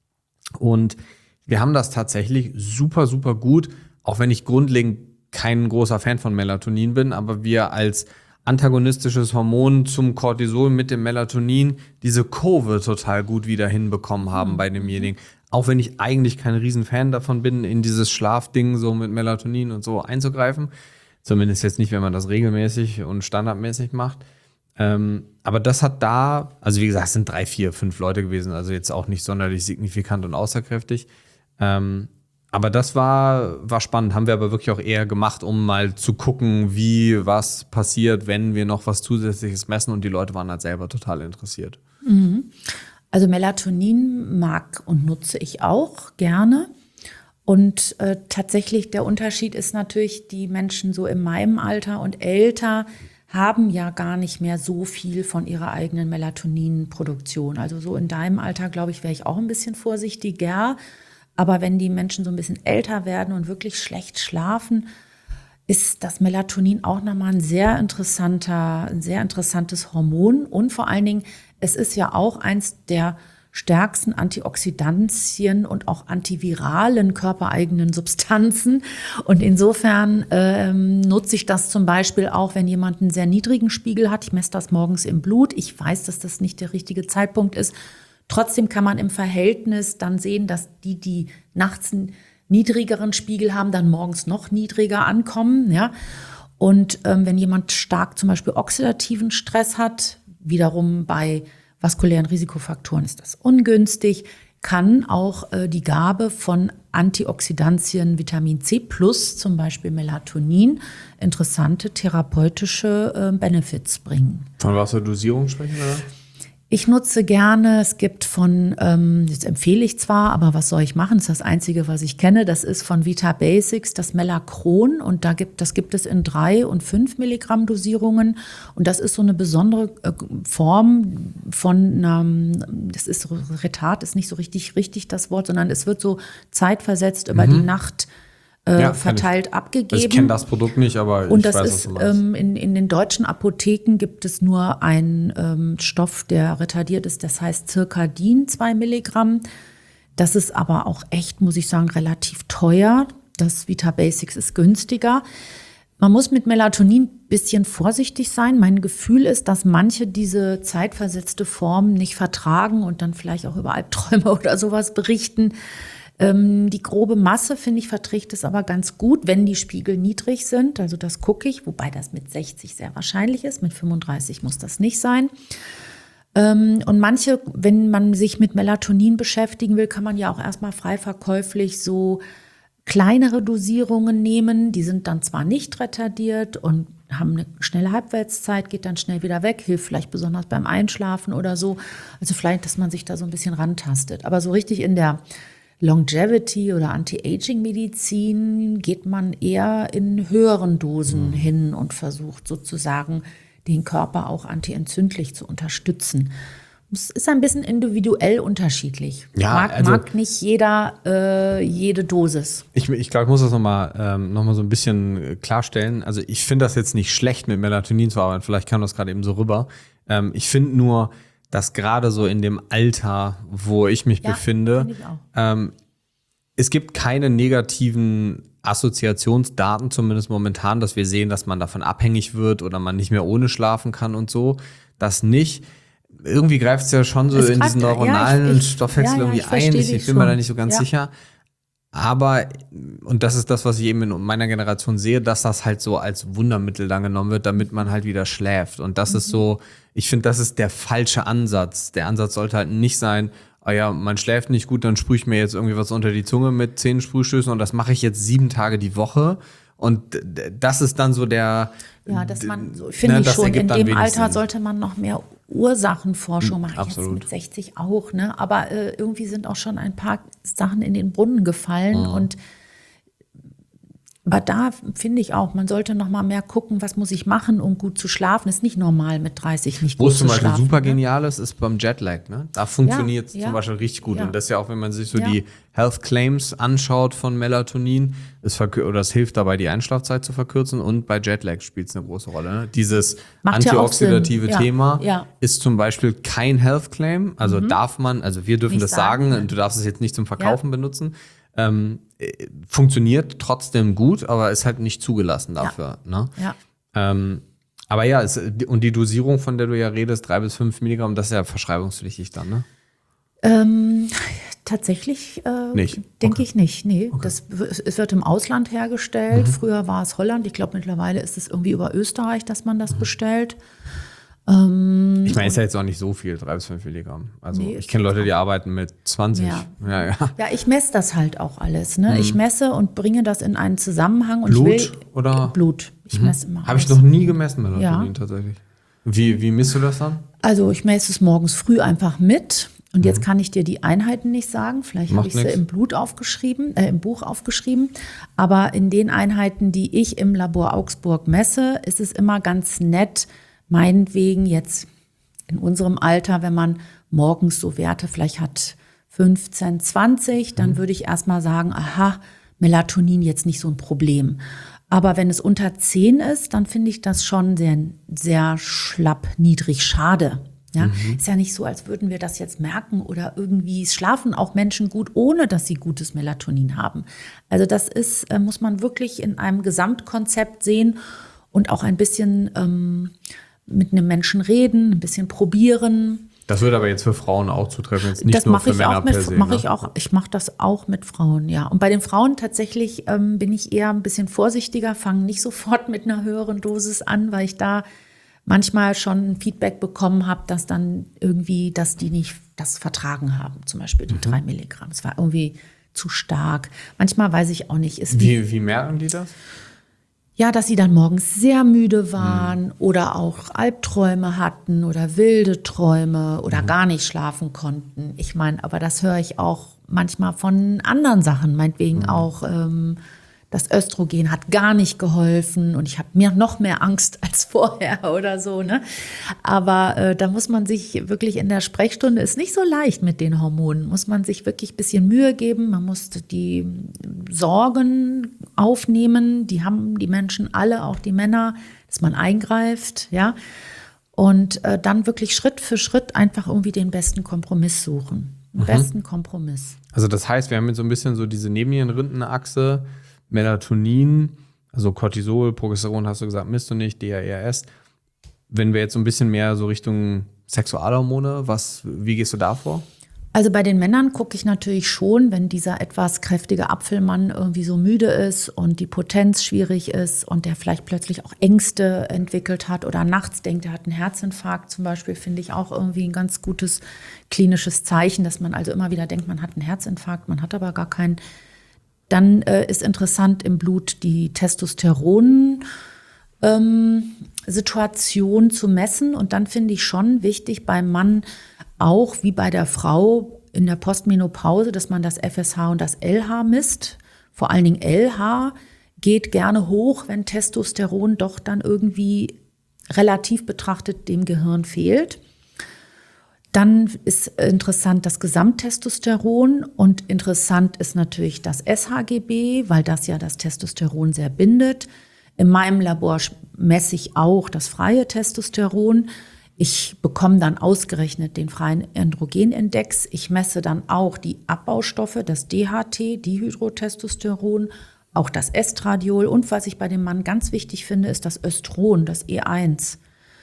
Und wir haben das tatsächlich super, super gut, auch wenn ich grundlegend kein großer Fan von Melatonin bin, aber wir als antagonistisches Hormon zum Cortisol mit dem Melatonin diese Kurve total gut wieder hinbekommen haben mhm. bei demjenigen. Auch wenn ich eigentlich kein Riesenfan davon bin, in dieses Schlafding so mit Melatonin und so einzugreifen. Zumindest jetzt nicht, wenn man das regelmäßig und standardmäßig macht. Ähm, aber das hat da, also wie gesagt, es sind drei, vier, fünf Leute gewesen, also jetzt auch nicht sonderlich signifikant und aussagekräftig. Ähm, aber das war, war spannend, haben wir aber wirklich auch eher gemacht, um mal zu gucken, wie was passiert, wenn wir noch was Zusätzliches messen, und die Leute waren halt selber total interessiert. Mhm. Also Melatonin mag und nutze ich auch gerne. Und äh, tatsächlich der Unterschied ist natürlich, die Menschen so in meinem Alter und älter haben ja gar nicht mehr so viel von ihrer eigenen Melatoninproduktion. Also so in deinem Alter, glaube ich, wäre ich auch ein bisschen vorsichtiger. Aber wenn die Menschen so ein bisschen älter werden und wirklich schlecht schlafen, ist das Melatonin auch nochmal ein sehr interessanter, ein sehr interessantes Hormon. Und vor allen Dingen, es ist ja auch eins der stärksten Antioxidantien und auch antiviralen körpereigenen Substanzen. Und insofern ähm, nutze ich das zum Beispiel auch, wenn jemand einen sehr niedrigen Spiegel hat. Ich messe das morgens im Blut. Ich weiß, dass das nicht der richtige Zeitpunkt ist. Trotzdem kann man im Verhältnis dann sehen, dass die, die nachts einen niedrigeren Spiegel haben, dann morgens noch niedriger ankommen. Ja? Und ähm, wenn jemand stark zum Beispiel oxidativen Stress hat, wiederum bei vaskulären Risikofaktoren ist das ungünstig, kann auch äh, die Gabe von Antioxidantien Vitamin C plus, zum Beispiel Melatonin, interessante therapeutische äh, Benefits bringen. Von was für Dosierung sprechen wir da? Ich nutze gerne, es gibt von, ähm, das empfehle ich zwar, aber was soll ich machen? Das ist das Einzige, was ich kenne. Das ist von Vita Basics, das Melacron. Und da gibt, das gibt es in drei und fünf Milligramm Dosierungen. Und das ist so eine besondere äh, Form von, ähm, das ist Retard, ist nicht so richtig richtig das Wort, sondern es wird so zeitversetzt über mhm. die Nacht Äh, ja, verteilt ich. abgegeben. Also ich kenne das Produkt nicht, aber und ich das weiß, ist, was du meinst. Ähm, in, in den deutschen Apotheken gibt es nur einen ähm, Stoff, der retardiert ist, das heißt Circadin, zwei Milligramm. Das ist aber auch echt, muss ich sagen, relativ teuer. Das Vita Basics ist günstiger. Man muss mit Melatonin ein bisschen vorsichtig sein. Mein Gefühl ist, dass manche diese zeitversetzte Form nicht vertragen und dann vielleicht auch über Albträume oder sowas berichten. Ähm, die grobe Masse, finde ich, verträgt es aber ganz gut, wenn die Spiegel niedrig sind. Also das gucke ich, wobei das mit sechzig sehr wahrscheinlich ist. Mit fünfunddreißig muss das nicht sein. Ähm, und manche, wenn man sich mit Melatonin beschäftigen will, kann man ja auch erstmal frei verkäuflich so kleinere Dosierungen nehmen, die sind dann zwar nicht retardiert und haben eine schnelle Halbwertszeit, geht dann schnell wieder weg, hilft vielleicht besonders beim Einschlafen oder so. Also vielleicht, dass man sich da so ein bisschen rantastet. Aber so richtig in der Longevity- oder Anti-Aging-Medizin geht man eher in höheren Dosen mhm. hin und versucht sozusagen den Körper auch antientzündlich zu unterstützen. Es ist ein bisschen individuell unterschiedlich. Ja, mag, also, mag nicht jeder äh, jede Dosis. Ich, ich glaube, ich muss das nochmal ähm, noch mal so ein bisschen klarstellen. Also ich finde das jetzt nicht schlecht, mit Melatonin zu arbeiten. Vielleicht kam das gerade eben so rüber. Ähm, ich finde nur, dass gerade so in dem Alter, wo ich mich ja, befinde, ich auch. Ähm, es gibt keine negativen Assoziationsdaten, zumindest momentan, dass wir sehen, dass man davon abhängig wird oder man nicht mehr ohne schlafen kann und so. Das nicht. Irgendwie greift es ja schon so es in diesen neuronalen ja, ich, ich, Stoffwechsel ja, ja, irgendwie ein. Ich, ich bin mir da nicht so ganz ja. sicher. Aber, und das ist das, was ich eben in meiner Generation sehe, dass das halt so als Wundermittel dann genommen wird, damit man halt wieder schläft. Und das mhm. ist so, ich finde, das ist der falsche Ansatz. Der Ansatz sollte halt nicht sein, ah ja, man schläft nicht gut, dann sprühe ich mir jetzt irgendwie was unter die Zunge mit zehn Sprühstößen und das mache ich jetzt sieben Tage die Woche. Und das ist dann so der... Ja, dass man, so, finde ne, ich schon, in dem Alter Sinn. Sollte man noch mehr Ursachenforschung machen. Absolut. Jetzt mit sechzig auch, ne? Aber äh, irgendwie sind auch schon ein paar Sachen in den Brunnen gefallen. Mhm. Und aber da finde ich auch, man sollte noch mal mehr gucken, was muss ich machen, um gut zu schlafen. Ist nicht normal, mit dreißig nicht Wo gut es zum zu Beispiel schlafen. super ne? genial ist, ist beim Jetlag. Ne? Da funktioniert es ja, zum ja. Beispiel richtig gut. Ja. Und das ist ja auch, wenn man sich so ja. die Health Claims anschaut von Melatonin, es verkür- oder es hilft dabei, die Einschlafzeit zu verkürzen. Und bei Jetlag spielt es eine große Rolle. Ne? Dieses Macht antioxidative ja Thema ja. ist zum Beispiel kein Health Claim. Also mhm. darf man, also wir dürfen nicht das sagen, sagen, und du darfst es jetzt nicht zum Verkaufen ja. benutzen. Ähm, funktioniert trotzdem gut, aber ist halt nicht zugelassen dafür. Ja. Ne? Ja. Ähm, aber ja, es, und die Dosierung, von der du ja redest, drei bis fünf Milligramm, das ist ja verschreibungspflichtig dann, ne? Ähm, tatsächlich äh, nicht. denke Okay. ich nicht. Nee, okay. das, es wird im Ausland hergestellt. Mhm. Früher war es Holland. Ich glaube, mittlerweile ist es irgendwie über Österreich, dass man das mhm. bestellt. Ähm, ich meine, ist ja jetzt auch nicht so viel, drei bis fünf Milligramm. Also nee, ich kenne Leute, die arbeiten mit zwanzig. Ja, ja, ja. ja ich messe das halt auch alles. Ne? Mhm. Ich messe und bringe das in einen Zusammenhang. Und Blut ich will, oder? Blut. Ich mhm. messe immer. Habe ich noch nie gemessen, Melatonin ja. tatsächlich. Wie, wie misst du das dann? Also ich messe es morgens früh einfach mit. Und jetzt kann ich dir die Einheiten nicht sagen. Vielleicht habe ich sie im Blut aufgeschrieben, äh, im Buch aufgeschrieben. Aber in den Einheiten, die ich im Labor Augsburg messe, ist es immer ganz nett, meinetwegen jetzt in unserem Alter, wenn man morgens so Werte vielleicht hat, fünfzehn, zwanzig, dann mhm. würde ich erstmal sagen, aha, Melatonin jetzt nicht so ein Problem. Aber wenn es unter zehn ist, dann finde ich das schon sehr, sehr schlapp, niedrig, schade. Ja, mhm. Ist ja nicht so, als würden wir das jetzt merken oder irgendwie schlafen auch Menschen gut, ohne dass sie gutes Melatonin haben. Also das ist, äh, muss man wirklich in einem Gesamtkonzept sehen und auch ein bisschen ähm, mit einem Menschen reden, ein bisschen probieren. Das würde aber jetzt für Frauen auch zutreffen, jetzt nicht das nur für Männer mit, per se. Mach ne? ich auch, ich mache das auch mit Frauen, ja. Und bei den Frauen tatsächlich ähm, bin ich eher ein bisschen vorsichtiger, fange nicht sofort mit einer höheren Dosis an, weil ich da manchmal schon Feedback bekommen habe, dass dann irgendwie, dass die nicht das vertragen haben, zum Beispiel die mhm. drei Milligramm. Es war irgendwie zu stark. Manchmal weiß ich auch nicht. Ist wie, wie merken die das? Ja, dass sie dann morgens sehr müde waren mhm. oder auch Albträume hatten oder wilde Träume oder mhm. gar nicht schlafen konnten. Ich meine, aber das höre ich auch manchmal von anderen Sachen, meinetwegen mhm. auch ähm, das Östrogen hat gar nicht geholfen und ich habe mir noch mehr Angst als vorher oder so. Ne? Aber äh, da muss man sich wirklich in der Sprechstunde, ist nicht so leicht mit den Hormonen, muss man sich wirklich ein bisschen Mühe geben. Man muss die Sorgen aufnehmen, die haben die Menschen alle, auch die Männer, dass man eingreift. Ja? Und äh, dann wirklich Schritt für Schritt einfach irgendwie den besten Kompromiss suchen. Den mhm. besten Kompromiss. Also das heißt, wir haben jetzt so ein bisschen so diese Nebennierenrindenachse, Melatonin, Also Cortisol, Progesteron hast du gesagt, misst du nicht, D H E R S. Wenn wir jetzt so ein bisschen mehr so Richtung Sexualhormone, was, wie gehst du da vor? Also bei den Männern gucke ich natürlich schon, wenn dieser etwas kräftige Apfelmann irgendwie so müde ist und die Potenz schwierig ist und der vielleicht plötzlich auch Ängste entwickelt hat oder nachts denkt, er hat einen Herzinfarkt zum Beispiel, finde ich auch irgendwie ein ganz gutes klinisches Zeichen, dass man also immer wieder denkt, man hat einen Herzinfarkt, man hat aber gar keinen. Dann äh, ist interessant im Blut die Testosteron ähm, Situation zu messen. Und dann finde ich schon wichtig beim Mann auch wie bei der Frau in der Postmenopause, dass man das F S H und das L H misst. Vor allen Dingen L H geht gerne hoch, wenn Testosteron doch dann irgendwie relativ betrachtet dem Gehirn fehlt. Dann ist interessant das Gesamttestosteron und interessant ist natürlich das S H G B, weil das ja das Testosteron sehr bindet. In meinem Labor messe ich auch das freie Testosteron. Ich bekomme dann ausgerechnet den freien Androgenindex. Ich messe dann auch die Abbaustoffe, das D H T, Dihydrotestosteron, auch das Estradiol. Und was ich bei dem Mann ganz wichtig finde, ist das Östron, das E eins.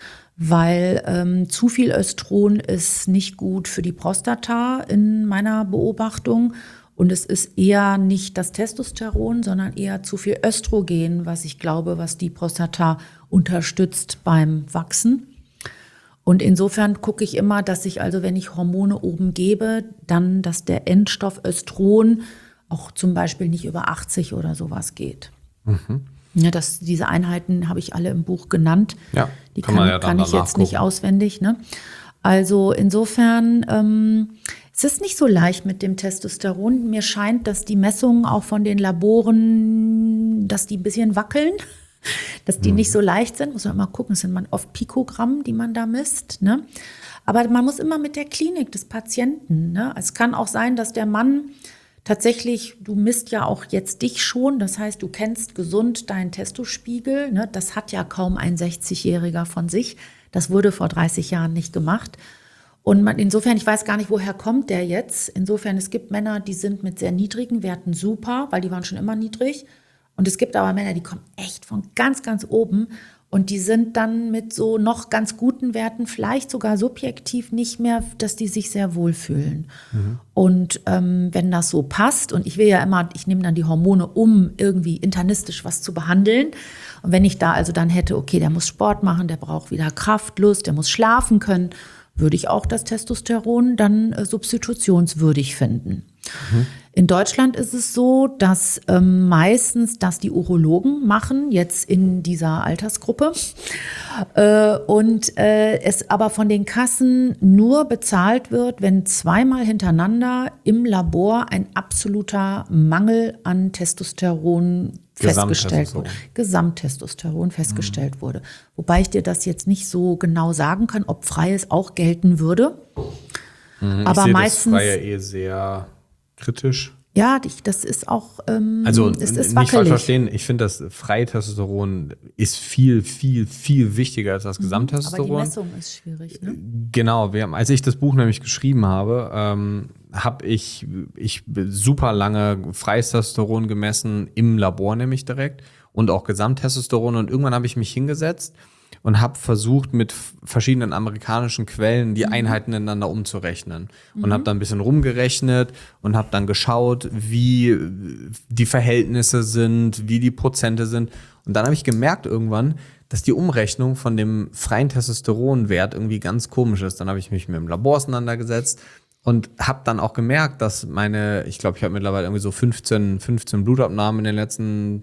Weil ähm, zu viel Östron ist nicht gut für die Prostata in meiner Beobachtung. Und es ist eher nicht das Testosteron, sondern eher zu viel Östrogen, was ich glaube, was die Prostata unterstützt beim Wachsen. Und insofern gucke ich immer, dass ich also, wenn ich Hormone oben gebe, dann, dass der Endstoff Östron auch zum Beispiel nicht über achtzig oder sowas geht. Mhm. Ja, das, diese Einheiten habe ich alle im Buch genannt. Ja, die kann, kann, ja kann ich jetzt nicht auswendig. Ne? Also insofern, ähm, es ist nicht so leicht mit dem Testosteron. Mir scheint, dass die Messungen auch von den Laboren, dass die ein bisschen wackeln, dass die mhm. nicht so leicht sind. Muss man mal gucken, es sind man oft Pikogramm, die man da misst. Ne? Aber man muss immer mit der Klinik des Patienten. Ne? Es kann auch sein, dass der Mann tatsächlich, du misst ja auch jetzt dich schon, das heißt, du kennst gesund deinen Testospiegel. Ne? Das hat ja kaum ein sechzigjähriger von sich. Das wurde vor dreißig Jahren nicht gemacht. Und man, insofern, ich weiß gar nicht, woher kommt der jetzt. Insofern, es gibt Männer, die sind mit sehr niedrigen Werten super, weil die waren schon immer niedrig. Und es gibt aber Männer, die kommen echt von ganz, ganz oben. Und die sind dann mit so noch ganz guten Werten, vielleicht sogar subjektiv nicht mehr, dass die sich sehr wohlfühlen. Mhm. Und ähm, wenn das so passt, und ich will ja immer, ich nehme dann die Hormone, um irgendwie internistisch was zu behandeln. Und wenn ich da also dann hätte, okay, der muss Sport machen, der braucht wieder Kraft, Lust, der muss schlafen können, würde ich auch das Testosteron dann äh, substitutionswürdig finden. Mhm. In Deutschland ist es so, dass ähm, meistens das die Urologen machen, jetzt in dieser Altersgruppe. Äh, und äh, es aber von den Kassen nur bezahlt wird, wenn zweimal hintereinander im Labor ein absoluter Mangel an Testosteron festgestellt wurde. Gesamttestosteron festgestellt mhm. wurde. Wobei ich dir das jetzt nicht so genau sagen kann, ob freies auch gelten würde. Mhm, aber ich sehe meistens das freie eh sehr kritisch. Ja, das ist auch ähm, also es ist nicht falsch verstehen, ich finde, das freie Testosteron ist viel, viel, viel wichtiger als das Gesamttestosteron. Aber die Messung ist schwierig, ne? Genau, wir haben, als ich das Buch nämlich geschrieben habe, ähm, habe ich, ich super lange freies Testosteron gemessen, im Labor nämlich direkt und auch Gesamttestosteron. Und irgendwann habe ich mich hingesetzt und habe versucht, mit verschiedenen amerikanischen Quellen die Einheiten ineinander umzurechnen. Und mhm. habe dann ein bisschen rumgerechnet und habe dann geschaut, wie die Verhältnisse sind, wie die Prozente sind. Und dann habe ich gemerkt irgendwann, dass die Umrechnung von dem freien Testosteronwert irgendwie ganz komisch ist. Dann habe ich mich mit dem Labor auseinandergesetzt und habe dann auch gemerkt, dass meine, ich glaube, ich habe mittlerweile irgendwie so fünfzehn, fünfzehn Blutabnahmen in den letzten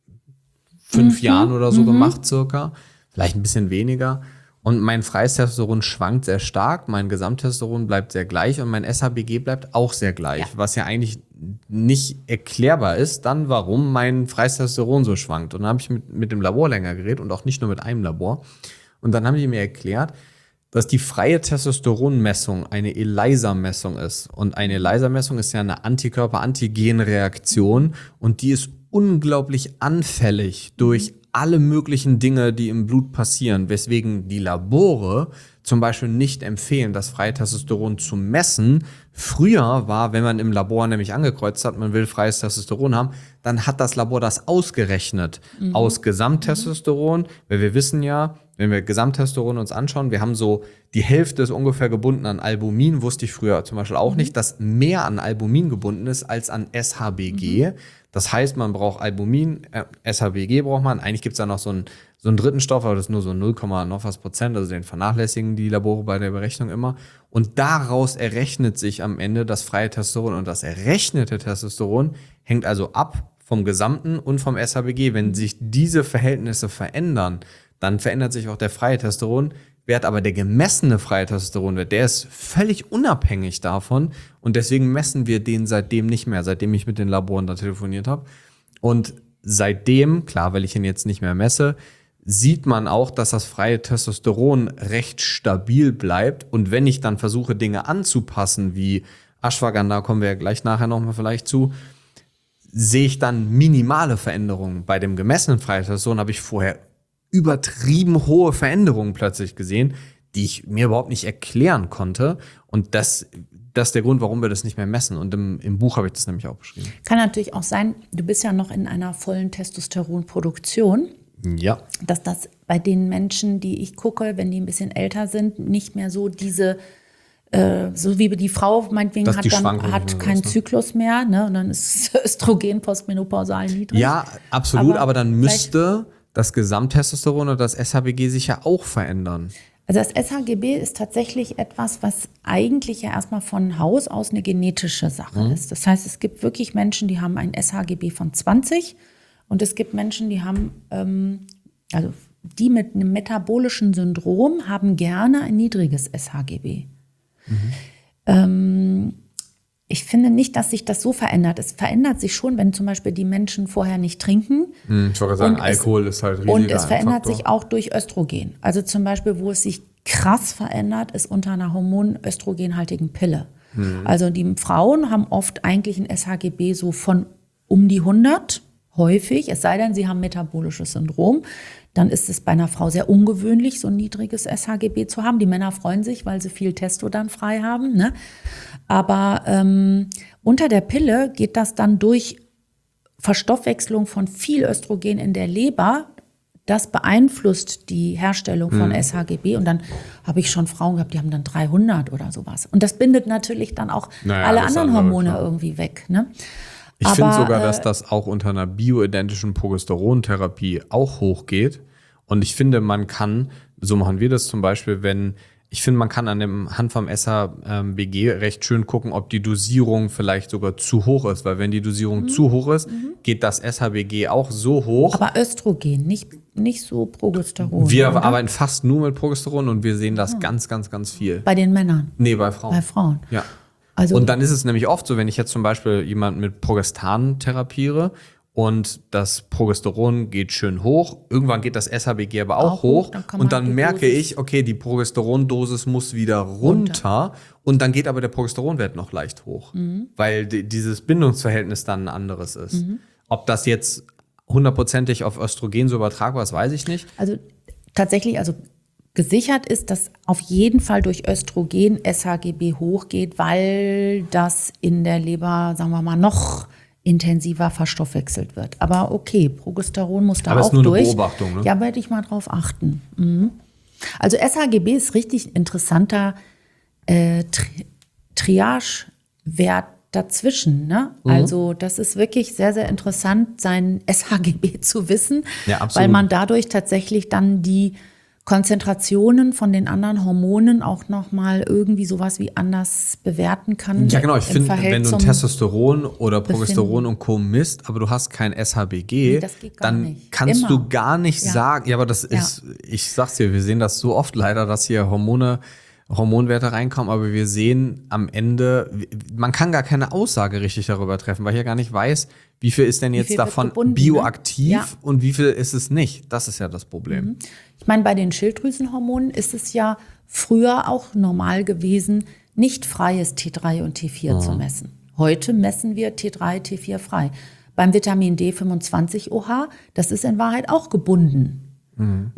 fünf mhm. Jahren oder so mhm. gemacht circa. Vielleicht ein bisschen weniger. Und mein freies Testosteron schwankt sehr stark, mein Gesamttestosteron bleibt sehr gleich und mein S H B G bleibt auch sehr gleich. Ja. Was ja eigentlich nicht erklärbar ist, dann warum mein freies Testosteron so schwankt. Und dann habe ich mit, mit dem Labor länger geredet und auch nicht nur mit einem Labor. Und dann haben die mir erklärt, dass die freie Testosteronmessung eine ELISA-Messung ist. Und eine ELISA-Messung ist ja eine Antikörper-Antigen-Reaktion und die ist unglaublich anfällig durch alle möglichen Dinge, die im Blut passieren, weswegen die Labore zum Beispiel nicht empfehlen, das freie Testosteron zu messen Früher war, wenn man im Labor nämlich angekreuzt hat, man will freies Testosteron haben, dann hat das Labor das ausgerechnet mhm. aus Gesamttestosteron, mhm. weil wir wissen ja, wenn wir Gesamttestosteron uns anschauen, wir haben so, die Hälfte ist ungefähr gebunden an Albumin, wusste ich früher zum Beispiel auch mhm. nicht, dass mehr an Albumin gebunden ist als an S H B G. Mhm. Das heißt, man braucht Albumin, äh, S H B G braucht man, eigentlich gibt es da noch so einen, so einen dritten Stoff, aber das ist nur so null, noch was Prozent, also den vernachlässigen die Labore bei der Berechnung immer. Und daraus errechnet sich am Ende das freie Testosteron. Und das errechnete Testosteron hängt also ab vom Gesamten und vom S H B G. Wenn sich diese Verhältnisse verändern, dann verändert sich auch der freie Testosteronwert, aber der gemessene freie Testosteronwert, der ist völlig unabhängig davon. Und deswegen messen wir den seitdem nicht mehr, seitdem ich mit den Laboren da telefoniert habe. Und seitdem, klar, weil ich ihn jetzt nicht mehr messe, sieht man auch, dass das freie Testosteron recht stabil bleibt. Und wenn ich dann versuche, Dinge anzupassen, wie Ashwagandha, kommen wir ja gleich nachher nochmal vielleicht zu, sehe ich dann minimale Veränderungen. Bei dem gemessenen freien Testosteron habe ich vorher übertrieben hohe Veränderungen plötzlich gesehen, die ich mir überhaupt nicht erklären konnte. Und das, das ist der Grund, warum wir das nicht mehr messen. Und im, im Buch habe ich das nämlich auch beschrieben. Kann natürlich auch sein, du bist ja noch in einer vollen Testosteronproduktion. Ja. Dass das bei den Menschen, die ich gucke, wenn die ein bisschen älter sind, nicht mehr so diese, äh, so wie die Frau meinetwegen dass hat, die dann hat keinen ne? Zyklus mehr, ne? Und dann ist Östrogen postmenopausal niedrig. Ja, absolut, aber, aber dann müsste das Gesamttestosteron oder das S H B G sich ja auch verändern. Also das S H G B ist tatsächlich etwas, was eigentlich ja erstmal von Haus aus eine genetische Sache mhm. ist. Das heißt, es gibt wirklich Menschen, die haben ein S H G B von zwanzig. Und es gibt Menschen, die haben, ähm, also die mit einem metabolischen Syndrom haben gerne ein niedriges S H G B. Mhm. Ähm, ich finde nicht, dass sich das so verändert. Es verändert sich schon, wenn zum Beispiel die Menschen vorher nicht trinken. Hm, ich wollte sagen, Alkohol es, ist halt riesiger. Und es verändert sich auch durch Östrogen. Also zum Beispiel, wo es sich krass verändert, ist unter einer hormonöstrogenhaltigen Pille. Mhm. Also die Frauen haben oft eigentlich ein S H G B so von um die hundert. Häufig, es sei denn, sie haben metabolisches Syndrom, dann ist es bei einer Frau sehr ungewöhnlich, so ein niedriges S H G B zu haben. Die Männer freuen sich, weil sie viel Testo dann frei haben. Ne? Aber ähm, unter der Pille geht das dann durch Verstoffwechslung von viel Östrogen in der Leber. Das beeinflusst die Herstellung von mhm. S H G B. Und dann habe ich schon Frauen gehabt, die haben dann dreihundert oder sowas. Und das bindet natürlich dann auch naja, alle anderen Hormone klar. irgendwie weg. Ne? Ich finde sogar, dass das auch unter einer bioidentischen Progesterontherapie auch hochgeht. Und ich finde, man kann, so machen wir das zum Beispiel, wenn, ich finde, man kann an dem Hand vom S H B G recht schön gucken, ob die Dosierung vielleicht sogar zu hoch ist. Weil wenn die Dosierung mhm. zu hoch ist, mhm. geht das S H B G auch so hoch. Aber Östrogen, nicht, nicht so Progesteron. Wir oder? arbeiten fast nur mit Progesteron und wir sehen das mhm. ganz, ganz, ganz viel. Bei den Männern? Nee, bei Frauen. Bei Frauen. Ja. Also und dann ist es nämlich oft so, wenn ich jetzt zum Beispiel jemanden mit Progestan therapiere und das Progesteron geht schön hoch, irgendwann geht das S H B G aber auch, auch hoch dann und dann merke Dosis ich, okay, die Progesterondosis muss wieder runter, runter und dann geht aber der Progesteronwert noch leicht hoch, mhm. weil die, dieses Bindungsverhältnis dann ein anderes ist. Mhm. Ob das jetzt hundertprozentig auf Östrogen so übertragbar ist, weiß ich nicht. Also tatsächlich, also gesichert ist, dass auf jeden Fall durch Östrogen S H G B hochgeht, weil das in der Leber, sagen wir mal, noch intensiver verstoffwechselt wird. Aber okay, Progesteron muss da Aber auch ist nur durch. Eine Beobachtung, ne? Ja, werde ich mal drauf achten. Mhm. Also S H G B ist richtig interessanter äh, Tri- Triage-Wert dazwischen. Ne? Mhm. Also das ist wirklich sehr, sehr interessant, sein S H G B zu wissen, ja, absolut. Weil man dadurch tatsächlich dann die Konzentrationen von den anderen Hormonen auch nochmal irgendwie sowas wie anders bewerten kann. Ja, genau. Ich finde, wenn du ein Testosteron oder Progesteron und Co. misst, aber du hast kein S H B G, nee, das geht gar dann nicht. kannst Immer. du gar nicht ja. sagen, ja, aber das ja. ist, ich sag's dir, wir sehen das so oft leider, dass hier Hormone, Hormonwerte reinkommen, aber wir sehen am Ende, man kann gar keine Aussage richtig darüber treffen, weil ich ja gar nicht weiß, wie viel ist denn jetzt davon gebunden, bioaktiv ne? ja. und wie viel ist es nicht. Das ist ja das Problem. Mhm. Ich meine, bei den Schilddrüsenhormonen ist es ja früher auch normal gewesen, nicht freies T drei und T vier mhm. zu messen. Heute messen wir T drei, T vier frei. Beim Vitamin D fünfundzwanzig O H, das ist in Wahrheit auch gebunden. Mhm. Ne?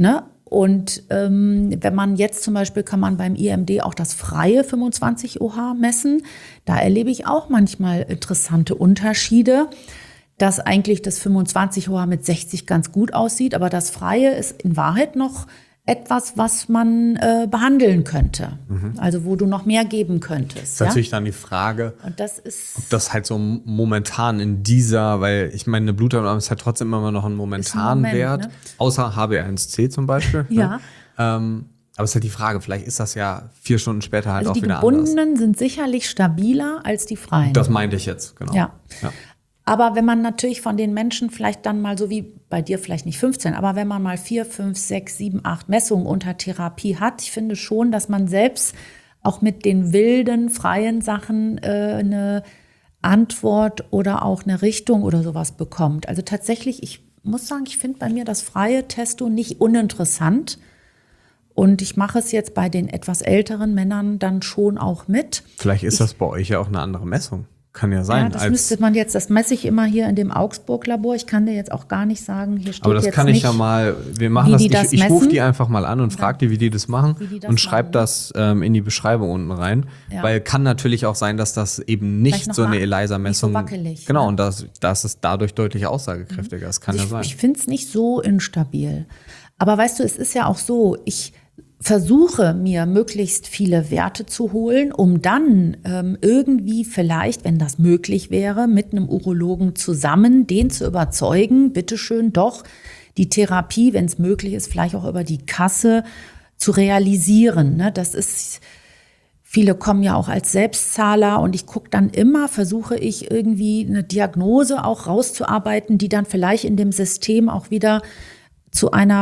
Und ähm, wenn man jetzt zum Beispiel, kann man beim I M D auch das freie fünfundzwanzig O H messen. Da erlebe ich auch manchmal interessante Unterschiede, dass eigentlich das fünfundzwanzig O H mit sechzig ganz gut aussieht, aber das freie ist in Wahrheit noch etwas, was man äh, behandeln könnte. Mhm. Also wo du noch mehr geben könntest. Das ist ja? natürlich dann die Frage, und das ist, ob das halt so momentan in dieser, weil ich meine, eine Blutabnahme ist halt trotzdem immer noch ein momentanen ein Wert, ne? Außer H b A eins C zum Beispiel. Ja. Ne? Ähm, aber es ist halt die Frage, vielleicht ist das ja vier Stunden später halt also auch wieder anders. Die gebundenen sind sicherlich stabiler als die freien. Das meinte ich jetzt, genau. Ja. ja. Aber wenn man natürlich von den Menschen vielleicht dann mal so wie bei dir vielleicht nicht fünfzehn, aber wenn man mal vier, fünf, sechs, sieben, acht Messungen unter Therapie hat, ich finde schon, dass man selbst auch mit den wilden, freien Sachen äh, eine Antwort oder auch eine Richtung oder sowas bekommt. Also tatsächlich, ich muss sagen, ich finde bei mir das freie Testo nicht uninteressant. Und ich mache es jetzt bei den etwas älteren Männern dann schon auch mit. Vielleicht ist ich, das bei euch ja auch eine andere Messung. Kann ja sein. Ja, das müsste man jetzt, das messe ich immer hier in dem Augsburg-Labor. Ich kann dir jetzt auch gar nicht sagen, hier steht aber das jetzt kann ich nicht, ja mal, wir machen das, die ich, das ich rufe messen. die einfach mal an und frage die, wie die das machen die das und schreibe machen. das ähm, in die Beschreibung unten rein. Ja. Weil kann natürlich auch sein, dass das eben nicht so eine ELISA-Messung, so wackelig, genau, ne? und das, das ist dadurch deutlich aussagekräftiger. Das kann also ja ich, sein. Ich finde es nicht so instabil. Aber weißt du, es ist ja auch so, ich versuche mir möglichst viele Werte zu holen, um dann ähm, irgendwie vielleicht, wenn das möglich wäre, mit einem Urologen zusammen den zu überzeugen, bitteschön doch die Therapie, wenn es möglich ist, vielleicht auch über die Kasse zu realisieren. Ne? Das ist, viele kommen ja auch als Selbstzahler und ich gucke dann immer, versuche ich irgendwie eine Diagnose auch rauszuarbeiten, die dann vielleicht in dem System auch wieder zu einer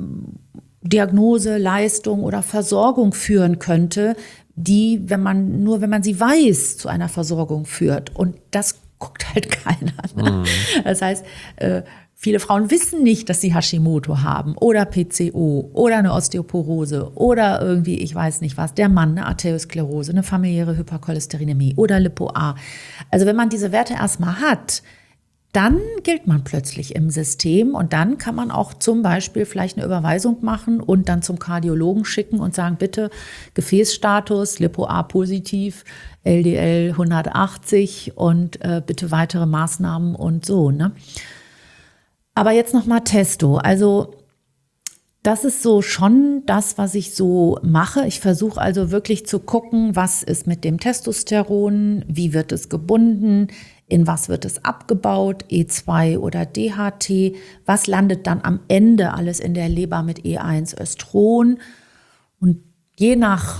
Diagnose, Leistung oder Versorgung führen könnte, die, wenn man, nur wenn man sie weiß, zu einer Versorgung führt. Und das guckt halt keiner. Ne? Mhm. Das heißt, äh, viele Frauen wissen nicht, dass sie Hashimoto haben oder P C O oder eine Osteoporose oder irgendwie, ich weiß nicht was, der Mann, eine Arteriosklerose, eine familiäre Hypercholesterinämie oder Lipo-A. Also wenn man diese Werte erstmal hat, dann gilt man plötzlich im System und dann kann man auch zum Beispiel vielleicht eine Überweisung machen und dann zum Kardiologen schicken und sagen, bitte Gefäßstatus, Lipo-A positiv, L D L hundertachtzig und äh, bitte weitere Maßnahmen und so. Ne? Aber jetzt nochmal Testo. Also das ist so schon das, was ich so mache. Ich versuche also wirklich zu gucken, was ist mit dem Testosteron, wie wird es gebunden, in was wird es abgebaut, E zwei oder D H T, was landet dann am Ende alles in der Leber mit E eins Östron. Und je nach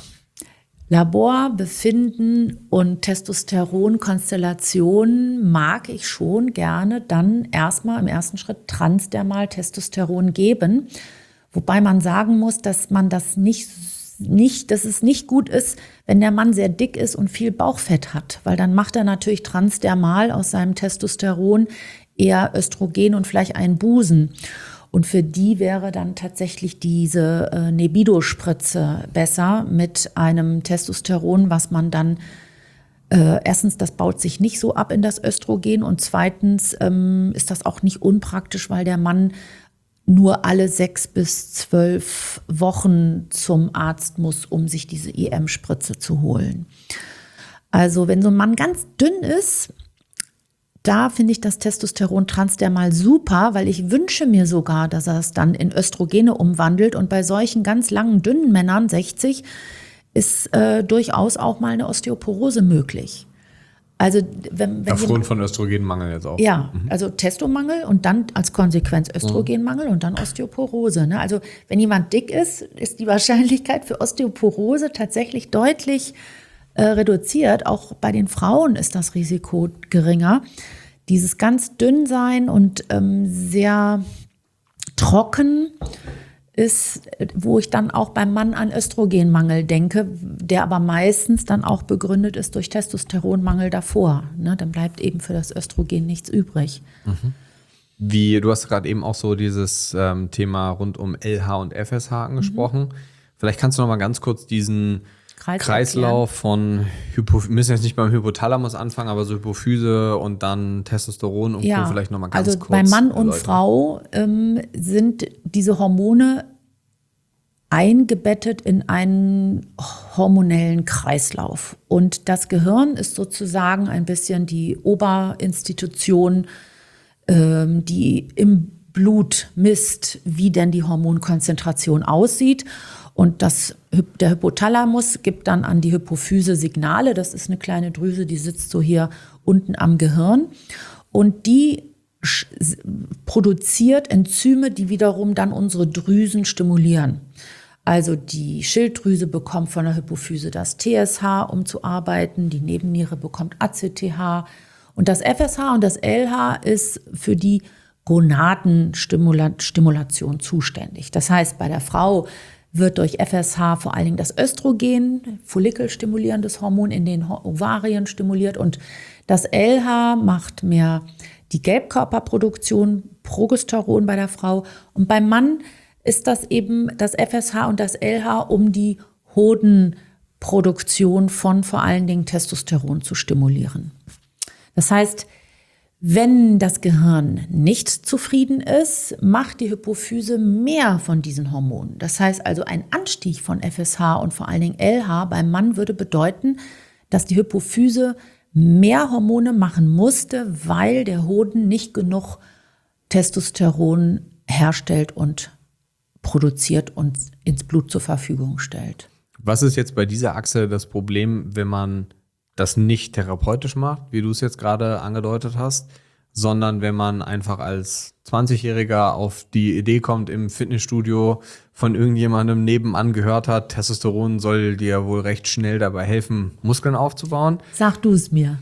Laborbefinden und Testosteronkonstellation mag ich schon gerne dann erstmal im ersten Schritt transdermal Testosteron geben. Wobei man sagen muss, dass man das nicht Nicht, dass es nicht gut ist, wenn der Mann sehr dick ist und viel Bauchfett hat, weil dann macht er natürlich transdermal aus seinem Testosteron eher Östrogen und vielleicht einen Busen. Und für die wäre dann tatsächlich diese äh, Nebido-Spritze besser mit einem Testosteron, was man dann äh, erstens, das baut sich nicht so ab in das Östrogen und zweitens ähm, ist das auch nicht unpraktisch, weil der Mann nur alle sechs bis zwölf Wochen zum Arzt muss, um sich diese I M-Spritze zu holen. Also wenn so ein Mann ganz dünn ist, da finde ich das Testosteron transdermal super, weil ich wünsche mir sogar, dass er es dann in Östrogene umwandelt. Und bei solchen ganz langen, dünnen Männern, sechzig, ist äh, durchaus auch mal eine Osteoporose möglich. Also wenn, wenn Aufgrund von Östrogenmangel jetzt auch. Ja, mhm. also Testomangel und dann als Konsequenz Östrogenmangel mhm. und dann Osteoporose. Ne? Also wenn jemand dick ist, ist die Wahrscheinlichkeit für Osteoporose tatsächlich deutlich äh, reduziert. Auch bei den Frauen ist das Risiko geringer. Dieses ganz dünn sein und ähm, sehr trocken ist, wo ich dann auch beim Mann an Östrogenmangel denke, der aber meistens dann auch begründet ist durch Testosteronmangel davor. Ne? Dann bleibt eben für das Östrogen nichts übrig. Mhm. Wie, du hast gerade eben auch so dieses ähm, Thema rund um L H und F S H angesprochen. Mhm. Vielleicht kannst du noch mal ganz kurz diesen Kreis Kreislauf von, Hypo, wir müssen jetzt nicht beim Hypothalamus anfangen, aber so Hypophyse und dann Testosteron und ja, Co. vielleicht noch mal ganz also kurz. Bei Mann und erläutern. Frau ähm, sind diese Hormone eingebettet in einen hormonellen Kreislauf. Und das Gehirn ist sozusagen ein bisschen die Oberinstitution, ähm, die im Blut misst, wie denn die Hormonkonzentration aussieht. Und das, der Hypothalamus gibt dann an die Hypophyse Signale. Das ist eine kleine Drüse, die sitzt so hier unten am Gehirn. Und die produziert Enzyme, die wiederum dann unsere Drüsen stimulieren. Also die Schilddrüse bekommt von der Hypophyse das T S H, um zu arbeiten. Die Nebenniere bekommt A C T H. Und das F S H und das L H ist für die Gonadenstimulation zuständig. Das heißt, bei der Frau wird durch F S H vor allen Dingen das Östrogen, follikelstimulierendes Hormon, in den Ovarien stimuliert. Und das L H macht mehr die Gelbkörperproduktion, Progesteron bei der Frau. Und beim Mann ist das eben das F S H und das L H, um die Hodenproduktion von vor allen Dingen Testosteron zu stimulieren. Das heißt, wenn das Gehirn nicht zufrieden ist, macht die Hypophyse mehr von diesen Hormonen. Das heißt also, ein Anstieg von F S H und vor allen Dingen L H beim Mann würde bedeuten, dass die Hypophyse mehr Hormone machen musste, weil der Hoden nicht genug Testosteron herstellt und produziert und ins Blut zur Verfügung stellt. Was ist jetzt bei dieser Achse das Problem, wenn man das nicht therapeutisch macht, wie du es jetzt gerade angedeutet hast, sondern wenn man einfach als zwanzigjähriger auf die Idee kommt, im Fitnessstudio von irgendjemandem nebenan gehört hat, Testosteron soll dir wohl recht schnell dabei helfen, Muskeln aufzubauen? Sag du es mir.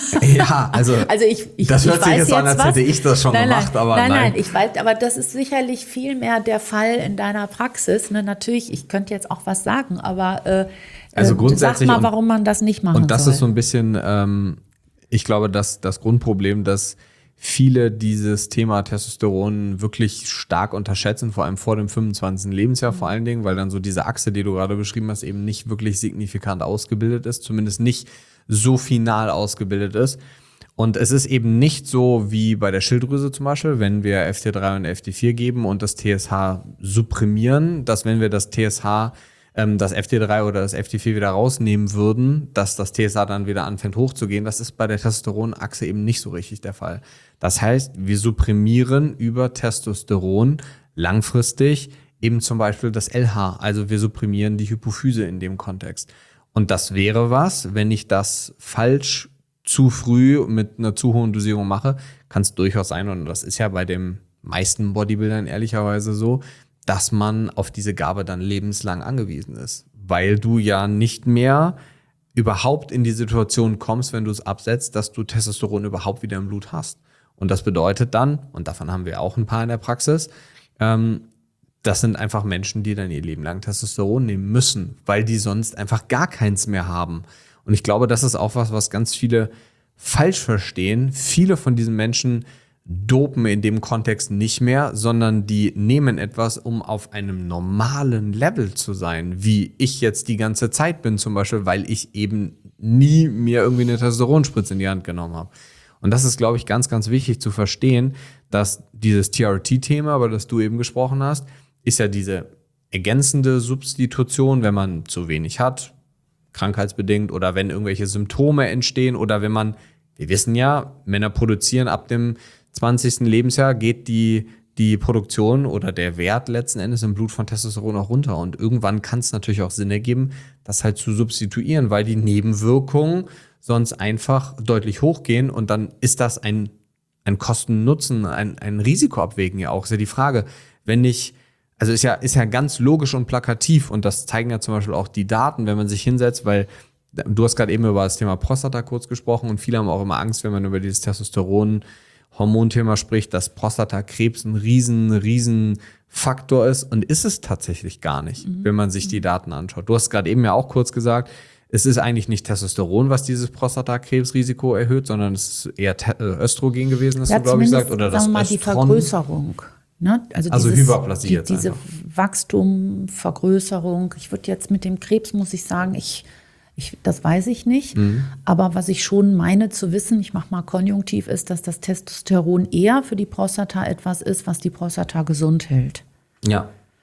Ja, also, also ich, ich, das hört ich sich weiß jetzt an, als was. hätte ich das schon nein, gemacht, nein, aber nein. nein. Nein, ich weiß, aber das ist sicherlich viel mehr der Fall in deiner Praxis. Ne, natürlich, ich könnte jetzt auch was sagen, aber äh, also grundsätzlich sag mal, warum man das nicht machen soll. Und das soll. ist so ein bisschen, ähm, ich glaube, dass das Grundproblem, dass viele dieses Thema Testosteron wirklich stark unterschätzen, vor allem vor dem fünfundzwanzigsten Lebensjahr vor allen Dingen, weil dann so diese Achse, die du gerade beschrieben hast, eben nicht wirklich signifikant ausgebildet ist, zumindest nicht so final ausgebildet ist. Und es ist eben nicht so wie bei der Schilddrüse zum Beispiel, wenn wir F T drei und F T vier geben und das T S H supprimieren, dass wenn wir das T S H, ähm, das F T drei oder das F T vier wieder rausnehmen würden, dass das T S H dann wieder anfängt hochzugehen. Das ist bei der Testosteronachse eben nicht so richtig der Fall. Das heißt, wir supprimieren über Testosteron langfristig eben zum Beispiel das L H, also wir supprimieren die Hypophyse in dem Kontext. Und das wäre was, wenn ich das falsch zu früh mit einer zu hohen Dosierung mache, kann es durchaus sein, und das ist ja bei den meisten Bodybuildern ehrlicherweise so, dass man auf diese Gabe dann lebenslang angewiesen ist, weil du ja nicht mehr überhaupt in die Situation kommst, wenn du es absetzt, dass du Testosteron überhaupt wieder im Blut hast. Und das bedeutet dann, und davon haben wir auch ein paar in der Praxis, ähm, das sind einfach Menschen, die dann ihr Leben lang Testosteron nehmen müssen, weil die sonst einfach gar keins mehr haben. Und ich glaube, das ist auch was, was ganz viele falsch verstehen. Viele von diesen Menschen dopen in dem Kontext nicht mehr, sondern die nehmen etwas, um auf einem normalen Level zu sein, wie ich jetzt die ganze Zeit bin zum Beispiel, weil ich eben nie mir irgendwie eine Testosteronspritze in die Hand genommen habe. Und das ist, glaube ich, ganz, ganz wichtig zu verstehen, dass dieses T R T-Thema, über das du eben gesprochen hast, ist ja diese ergänzende Substitution, wenn man zu wenig hat, krankheitsbedingt, oder wenn irgendwelche Symptome entstehen, oder wenn man, wir wissen ja, Männer produzieren ab dem zwanzigsten Lebensjahr, geht die, die Produktion oder der Wert letzten Endes im Blut von Testosteron auch runter. Und irgendwann kann es natürlich auch Sinn ergeben, das halt zu substituieren, weil die Nebenwirkungen sonst einfach deutlich hochgehen, und dann ist das ein, ein Kosten-Nutzen, ein, ein Risikoabwägen ja auch. Ist ja die Frage, wenn ich Also ist ja, ist ja ganz logisch und plakativ, und das zeigen ja zum Beispiel auch die Daten, wenn man sich hinsetzt, weil du hast gerade eben über das Thema Prostata kurz gesprochen, und viele haben auch immer Angst, wenn man über dieses Testosteron-Hormonthema spricht, dass Prostatakrebs ein riesen, riesen Faktor ist, und ist es tatsächlich gar nicht, mhm. wenn man sich die Daten anschaut. Du hast gerade eben ja auch kurz gesagt, es ist eigentlich nicht Testosteron, was dieses Prostatakrebsrisiko erhöht, sondern es ist eher Te- Östrogen gewesen, hast ja, du, glaube ich, gesagt, oder das sagen wir mal, Östron. Die Vergrößerung. Ne? Also, also dieses, Hyperplasie die, jetzt diese einfach. Wachstum, Vergrößerung. Ich würde jetzt mit dem Krebs, muss ich sagen, ich, ich, das weiß ich nicht. Mhm. Aber was ich schon meine zu wissen, ich mache mal konjunktiv, ist, dass das Testosteron eher für die Prostata etwas ist, was die Prostata gesund hält. Ja,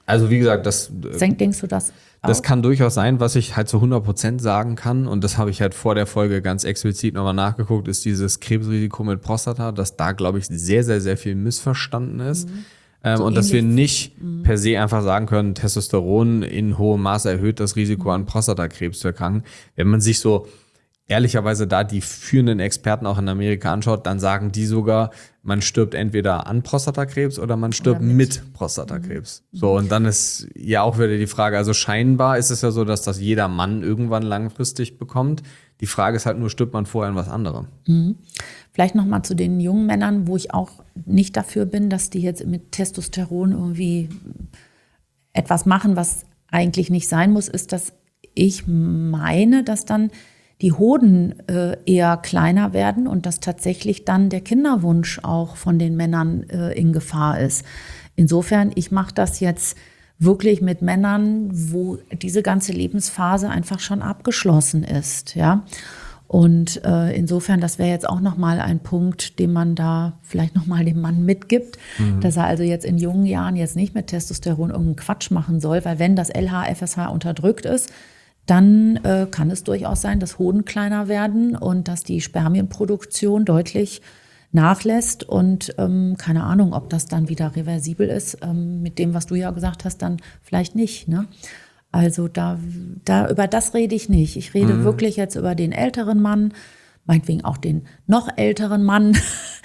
Also wie gesagt, das... Denk, denkst du das auch? Das kann durchaus sein. Was ich halt zu hundert Prozent sagen kann, und das habe ich halt vor der Folge ganz explizit nochmal nachgeguckt, ist dieses Krebsrisiko mit Prostata, dass da, glaube ich, sehr, sehr, sehr viel missverstanden ist. Mhm. Ähm, so und dass wir nicht mhm. per se einfach sagen können, Testosteron in hohem Maße erhöht das Risiko, an Prostatakrebs zu erkranken. Wenn man sich so ehrlicherweise da die führenden Experten auch in Amerika anschaut, dann sagen die sogar, man stirbt entweder an Prostatakrebs oder man stirbt oder mit. mit Prostatakrebs. Mhm. So, und dann ist ja auch wieder die Frage, also scheinbar ist es ja so, dass das jeder Mann irgendwann langfristig bekommt. Die Frage ist halt nur, stirbt man vorher an was anderem? Mhm. Vielleicht nochmal zu den jungen Männern, wo ich auch nicht dafür bin, dass die jetzt mit Testosteron irgendwie etwas machen, was eigentlich nicht sein muss, ist, dass ich meine, dass dann die Hoden äh, eher kleiner werden und dass tatsächlich dann der Kinderwunsch auch von den Männern äh, in Gefahr ist. Insofern, ich mache das jetzt wirklich mit Männern, wo diese ganze Lebensphase einfach schon abgeschlossen ist, ja. Und äh, insofern, das wäre jetzt auch nochmal ein Punkt, den man da vielleicht nochmal dem Mann mitgibt, mhm. dass er also jetzt in jungen Jahren jetzt nicht mit Testosteron irgendeinen Quatsch machen soll, weil wenn das L H F S H unterdrückt ist, dann äh, kann es durchaus sein, dass Hoden kleiner werden und dass die Spermienproduktion deutlich nachlässt. Und ähm, keine Ahnung, ob das dann wieder reversibel ist. Ähm, mit dem, was du ja gesagt hast, dann vielleicht nicht. Ne? Also da, da über das rede ich nicht. Ich rede mhm. wirklich jetzt über den älteren Mann, meinetwegen auch den noch älteren Mann,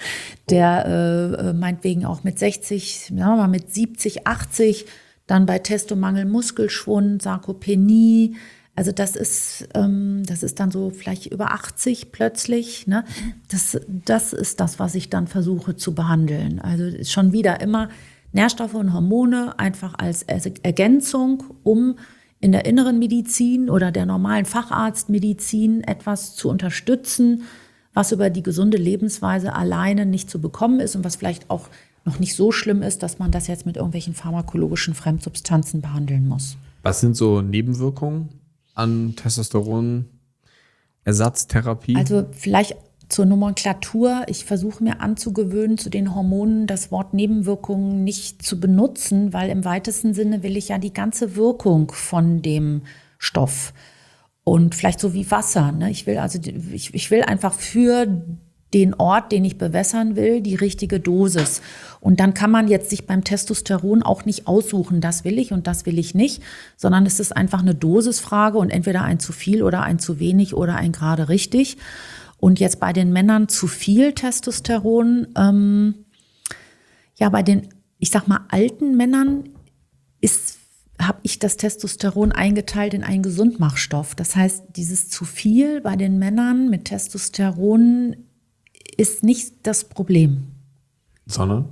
der äh, meinetwegen auch mit sechzig, sagen wir mal mit siebzig, achtzig, dann bei Testomangel, Muskelschwund, Sarkopenie. Also das ist, ähm, das ist dann so vielleicht über achtzig plötzlich. Ne? Das, das ist das, was ich dann versuche zu behandeln. Also schon wieder immer Nährstoffe und Hormone einfach als Ergänzung, um in der inneren Medizin oder der normalen Facharztmedizin etwas zu unterstützen, was über die gesunde Lebensweise alleine nicht zu bekommen ist und was vielleicht auch noch nicht so schlimm ist, dass man das jetzt mit irgendwelchen pharmakologischen Fremdsubstanzen behandeln muss. Was sind so Nebenwirkungen an Testosteron-Ersatztherapie? Also vielleicht zur Nomenklatur. Ich versuche mir anzugewöhnen, zu den Hormonen das Wort Nebenwirkungen nicht zu benutzen, weil im weitesten Sinne will ich ja die ganze Wirkung von dem Stoff. Und vielleicht so wie Wasser. Ne? Ich will also, ich, ich will einfach für den Ort, den ich bewässern will, die richtige Dosis. Und dann kann man jetzt sich beim Testosteron auch nicht aussuchen, das will ich und das will ich nicht, sondern es ist einfach eine Dosisfrage und entweder ein zu viel oder ein zu wenig oder ein gerade richtig. Und jetzt bei den Männern zu viel Testosteron, ähm, ja, bei den, ich sag mal, alten Männern ist habe ich das Testosteron eingeteilt in einen Gesundmachstoff. Das heißt, dieses zu viel bei den Männern mit Testosteron ist nicht das Problem. Sondern?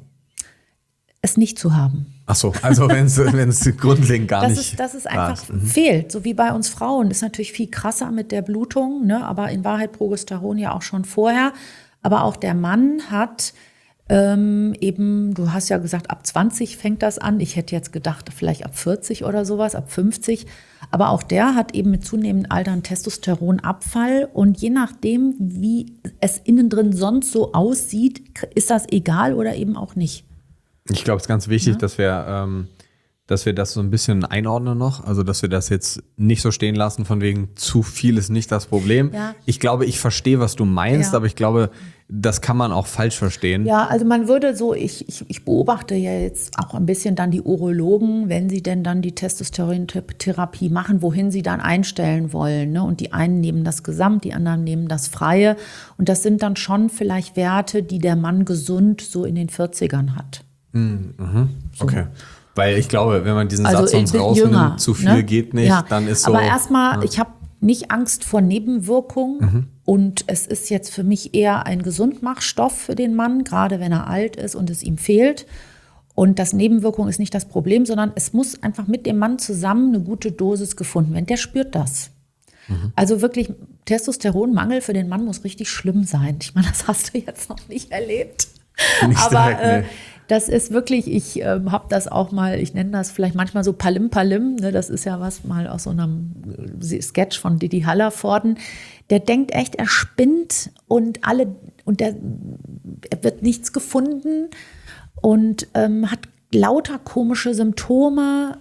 Es nicht zu haben. Ach so, also wenn es grundlegend gar das nicht ist, Das ist einfach mhm. fehlt, so wie bei uns Frauen. Das ist natürlich viel krasser mit der Blutung, ne? Aber in Wahrheit Progesteron ja auch schon vorher. Aber auch der Mann hat ähm, eben, du hast ja gesagt, ab zwanzig fängt das an. Ich hätte jetzt gedacht, vielleicht ab vierzig oder sowas, ab fünfzig. Aber auch der hat eben mit zunehmendem Alter einen Testosteronabfall. Und je nachdem, wie es innen drin sonst so aussieht, ist das egal oder eben auch nicht. Ich glaube, es ist ganz wichtig, ja. dass wir, ähm, dass wir das so ein bisschen einordnen noch. Also, dass wir das jetzt nicht so stehen lassen, von wegen zu viel ist nicht das Problem. Ja. Ich glaube, ich verstehe, was du meinst, ja. aber ich glaube, das kann man auch falsch verstehen. Ja, also man würde so, ich, ich, ich beobachte ja jetzt auch ein bisschen dann die Urologen, wenn sie denn dann die Testosterontherapie machen, wohin sie dann einstellen wollen. Ne? Und die einen nehmen das Gesamt, die anderen nehmen das Freie. Und das sind dann schon vielleicht Werte, die der Mann gesund so in den vierzigern hat. Mhm. Okay. So. Weil ich glaube, wenn man diesen also Satz sonst rausnimmt, jünger, zu viel ne? geht nicht, ja. dann ist so. Aber erstmal, ja. ich habe nicht Angst vor Nebenwirkungen mhm. und es ist jetzt für mich eher ein Gesundmachstoff für den Mann, gerade wenn er alt ist und es ihm fehlt. Und das Nebenwirkung ist nicht das Problem, sondern es muss einfach mit dem Mann zusammen eine gute Dosis gefunden werden. Der spürt das. Mhm. Also wirklich, Testosteronmangel für den Mann muss richtig schlimm sein. Ich meine, das hast du jetzt noch nicht erlebt. Nicht Aber direkt, äh, nee. Das ist wirklich, ich äh, habe das auch mal, ich nenne das vielleicht manchmal so Palim Palim, ne, das ist ja was mal aus so einem Sketch von Didi Hallervorden. Der denkt echt, er spinnt und alle und der, er wird nichts gefunden und ähm, hat lauter komische Symptome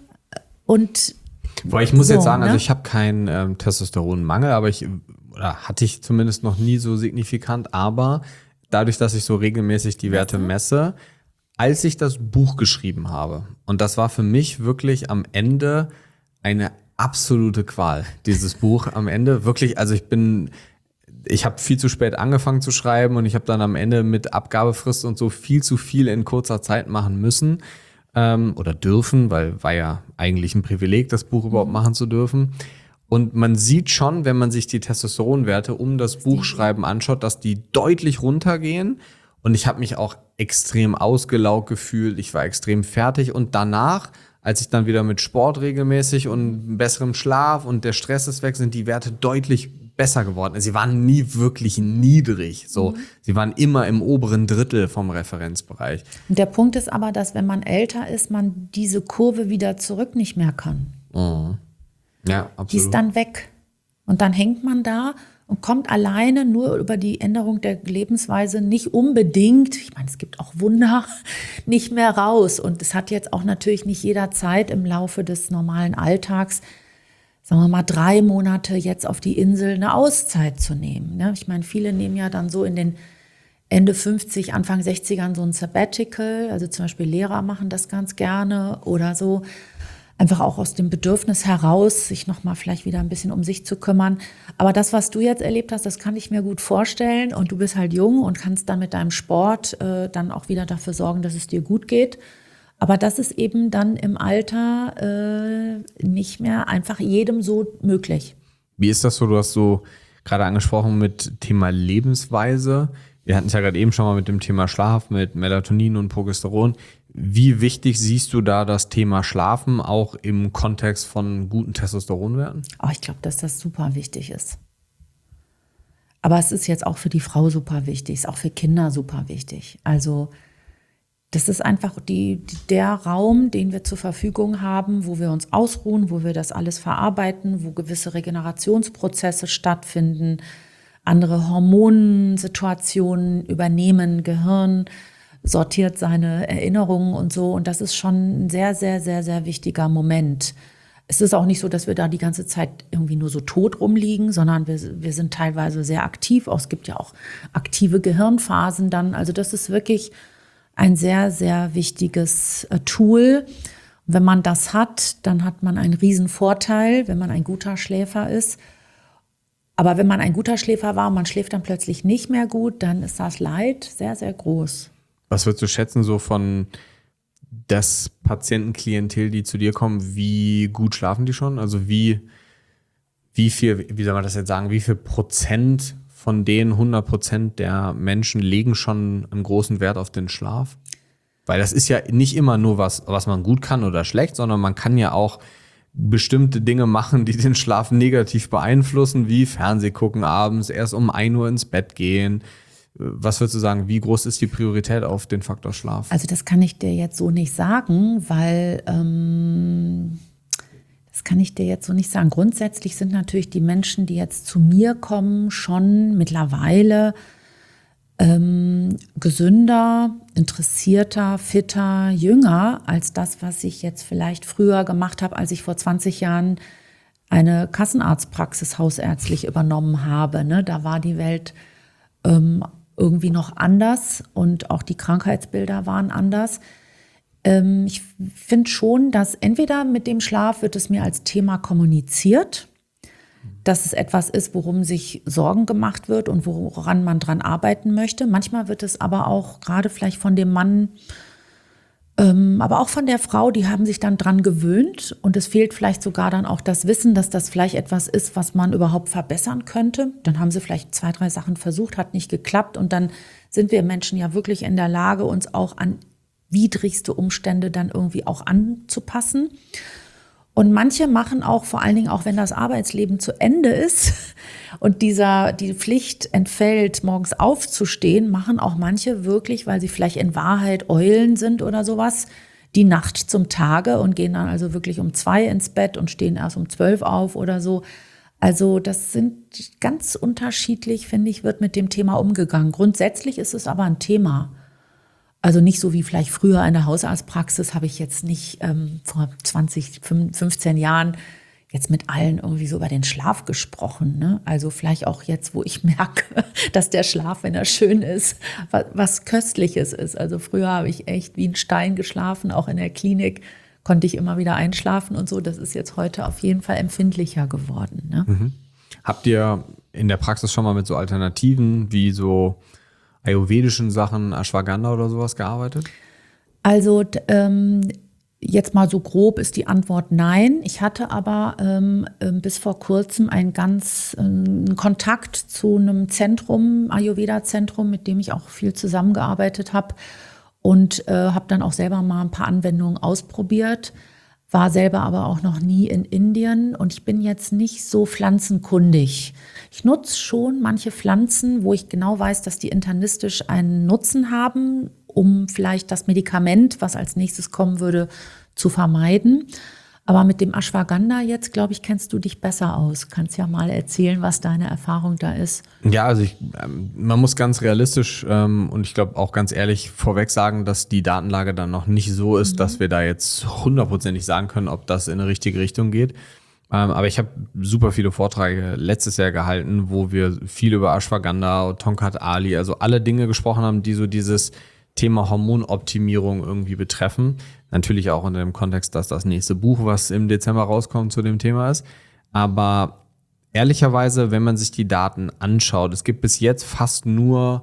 und Weil ich muss so, jetzt sagen, ne? also ich habe keinen ähm, Testosteronmangel, aber ich, oder hatte ich zumindest noch nie so signifikant, aber dadurch, dass ich so regelmäßig die Werte messe, als ich das Buch geschrieben habe, und das war für mich wirklich am Ende eine absolute Qual, dieses Buch am Ende, wirklich, also ich bin, ich habe viel zu spät angefangen zu schreiben und ich habe dann am Ende mit Abgabefrist und so viel zu viel in kurzer Zeit machen müssen ähm, oder dürfen, weil war ja eigentlich ein Privileg, das Buch überhaupt machen zu dürfen. Und man sieht schon, wenn man sich die Testosteronwerte um das Buchschreiben anschaut, dass die deutlich runtergehen. Und ich habe mich auch extrem ausgelaugt gefühlt. Ich war extrem fertig. Und danach, als ich dann wieder mit Sport regelmäßig und besserem Schlaf und der Stress ist weg, sind die Werte deutlich besser geworden. Sie waren nie wirklich niedrig. So, mhm. Sie waren immer im oberen Drittel vom Referenzbereich. Und der Punkt ist aber, dass wenn man älter ist, man diese Kurve wieder zurück nicht mehr kann. Mhm. Ja, absolut. Die ist dann weg. Und dann hängt man da und kommt alleine nur über die Änderung der Lebensweise nicht unbedingt, ich meine, es gibt auch Wunder, nicht mehr raus. Und es hat jetzt auch natürlich nicht jeder Zeit im Laufe des normalen Alltags, sagen wir mal, drei Monate jetzt auf die Insel eine Auszeit zu nehmen. Ich meine, viele nehmen ja dann so in den Ende fünfzig, Anfang sechzigern so ein Sabbatical, also zum Beispiel Lehrer machen das ganz gerne oder so. Einfach auch aus dem Bedürfnis heraus, sich nochmal vielleicht wieder ein bisschen um sich zu kümmern. Aber das, was du jetzt erlebt hast, das kann ich mir gut vorstellen. Und du bist halt jung und kannst dann mit deinem Sport äh, dann auch wieder dafür sorgen, dass es dir gut geht. Aber das ist eben dann im Alter äh, nicht mehr einfach jedem so möglich. Wie ist das so? Du hast so gerade angesprochen mit Thema Lebensweise. Wir hatten es ja gerade eben schon mal mit dem Thema Schlaf, mit Melatonin und Progesteron. Wie wichtig siehst du da das Thema Schlafen auch im Kontext von guten Testosteronwerten? Oh, ich glaube, dass das super wichtig ist. Aber es ist jetzt auch für die Frau super wichtig, ist auch für Kinder super wichtig. Also das ist einfach die, der Raum, den wir zur Verfügung haben, wo wir uns ausruhen, wo wir das alles verarbeiten, wo gewisse Regenerationsprozesse stattfinden, andere Hormonsituationen übernehmen, Gehirn sortiert seine Erinnerungen und so. Und das ist schon ein sehr, sehr, sehr, sehr wichtiger Moment. Es ist auch nicht so, dass wir da die ganze Zeit irgendwie nur so tot rumliegen, sondern wir, wir sind teilweise sehr aktiv. Auch, es gibt ja auch aktive Gehirnphasen dann. Also das ist wirklich ein sehr, sehr wichtiges äh, Tool. Wenn man das hat, dann hat man einen riesen Vorteil, wenn man ein guter Schläfer ist. Aber wenn man ein guter Schläfer war und man schläft dann plötzlich nicht mehr gut, dann ist das Leid sehr, sehr groß. Was würdest du schätzen so von das Patientenklientel, die zu dir kommen, wie gut schlafen die schon? Also wie, wie viel, wie soll man das jetzt sagen, wie viel Prozent von den hundert Prozent der Menschen legen schon einen großen Wert auf den Schlaf? Weil das ist ja nicht immer nur was, was man gut kann oder schlecht, sondern man kann ja auch bestimmte Dinge machen, die den Schlaf negativ beeinflussen, wie Fernseh gucken abends, erst um ein Uhr ins Bett gehen. Was würdest du sagen, wie groß ist die Priorität auf den Faktor Schlaf? Also das kann ich dir jetzt so nicht sagen, weil ähm, das kann ich dir jetzt so nicht sagen. Grundsätzlich sind natürlich die Menschen, die jetzt zu mir kommen, schon mittlerweile ähm, gesünder, interessierter, fitter, jünger als das, was ich jetzt vielleicht früher gemacht habe, als ich vor zwanzig Jahren eine Kassenarztpraxis hausärztlich übernommen habe. Ne? Da war die Welt ähm, irgendwie noch anders und auch die Krankheitsbilder waren anders. Ähm, ich finde schon, dass entweder mit dem Schlaf wird es mir als Thema kommuniziert, dass es etwas ist, worum sich Sorgen gemacht wird und woran man dran arbeiten möchte. Manchmal wird es aber auch gerade vielleicht von dem Mann, ähm, aber auch von der Frau, die haben sich dann dran gewöhnt und es fehlt vielleicht sogar dann auch das Wissen, dass das vielleicht etwas ist, was man überhaupt verbessern könnte. Dann haben sie vielleicht zwei, drei Sachen versucht, hat nicht geklappt und dann sind wir Menschen ja wirklich in der Lage, uns auch an widrigste Umstände dann irgendwie auch anzupassen. Und manche machen auch, vor allen Dingen auch, wenn das Arbeitsleben zu Ende ist und dieser, die Pflicht entfällt, morgens aufzustehen, machen auch manche wirklich, weil sie vielleicht in Wahrheit Eulen sind oder sowas, die Nacht zum Tage und gehen dann also wirklich um zwei ins Bett und stehen erst um zwölf auf oder so. Also das sind ganz unterschiedlich, finde ich, wird mit dem Thema umgegangen. Grundsätzlich ist es aber ein Thema. Also nicht so wie vielleicht früher in der Hausarztpraxis, habe ich jetzt nicht ähm, vor zwanzig, fünfzehn Jahren jetzt mit allen irgendwie so über den Schlaf gesprochen. Ne? Also vielleicht auch jetzt, wo ich merke, dass der Schlaf, wenn er schön ist, was, was Köstliches ist. Also früher habe ich echt wie ein Stein geschlafen, auch in der Klinik konnte ich immer wieder einschlafen und so. Das ist jetzt heute auf jeden Fall empfindlicher geworden. Ne? Mhm. Habt ihr in der Praxis schon mal mit so Alternativen wie so ayurvedischen Sachen, Ashwagandha oder sowas gearbeitet? Also ähm, jetzt mal so grob ist die Antwort nein. Ich hatte aber ähm, bis vor kurzem einen ganz äh, Kontakt zu einem Zentrum, Ayurveda-Zentrum, mit dem ich auch viel zusammengearbeitet habe und äh, habe dann auch selber mal ein paar Anwendungen ausprobiert. War selber aber auch noch nie in Indien und ich bin jetzt nicht so pflanzenkundig. Ich nutze schon manche Pflanzen, wo ich genau weiß, dass die internistisch einen Nutzen haben, um vielleicht das Medikament, was als nächstes kommen würde, zu vermeiden. Aber mit dem Ashwagandha jetzt, glaube ich, kennst du dich besser aus. Kannst ja mal erzählen, was deine Erfahrung da ist. Ja, also ich, man muss ganz realistisch ähm, und ich glaube auch ganz ehrlich vorweg sagen, dass die Datenlage dann noch nicht so ist, mhm. dass wir da jetzt hundertprozentig sagen können, ob das in eine richtige Richtung geht. Ähm, aber ich habe super viele Vorträge letztes Jahr gehalten, wo wir viel über Ashwagandha, Tongkat Ali, also alle Dinge gesprochen haben, die so dieses Thema Hormonoptimierung irgendwie betreffen. Natürlich auch unter dem Kontext, dass das nächste Buch, was im Dezember rauskommt, zu dem Thema ist. Aber ehrlicherweise, wenn man sich die Daten anschaut, es gibt bis jetzt fast nur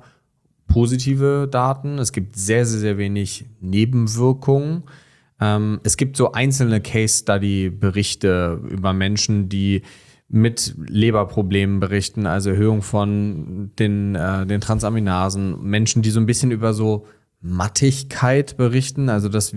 positive Daten. Es gibt sehr, sehr, sehr wenig Nebenwirkungen. Ähm, es gibt so einzelne Case-Study-Berichte über Menschen, die mit Leberproblemen berichten, also Erhöhung von den, äh, den Transaminasen. Menschen, die so ein bisschen über so Mattigkeit berichten, also dass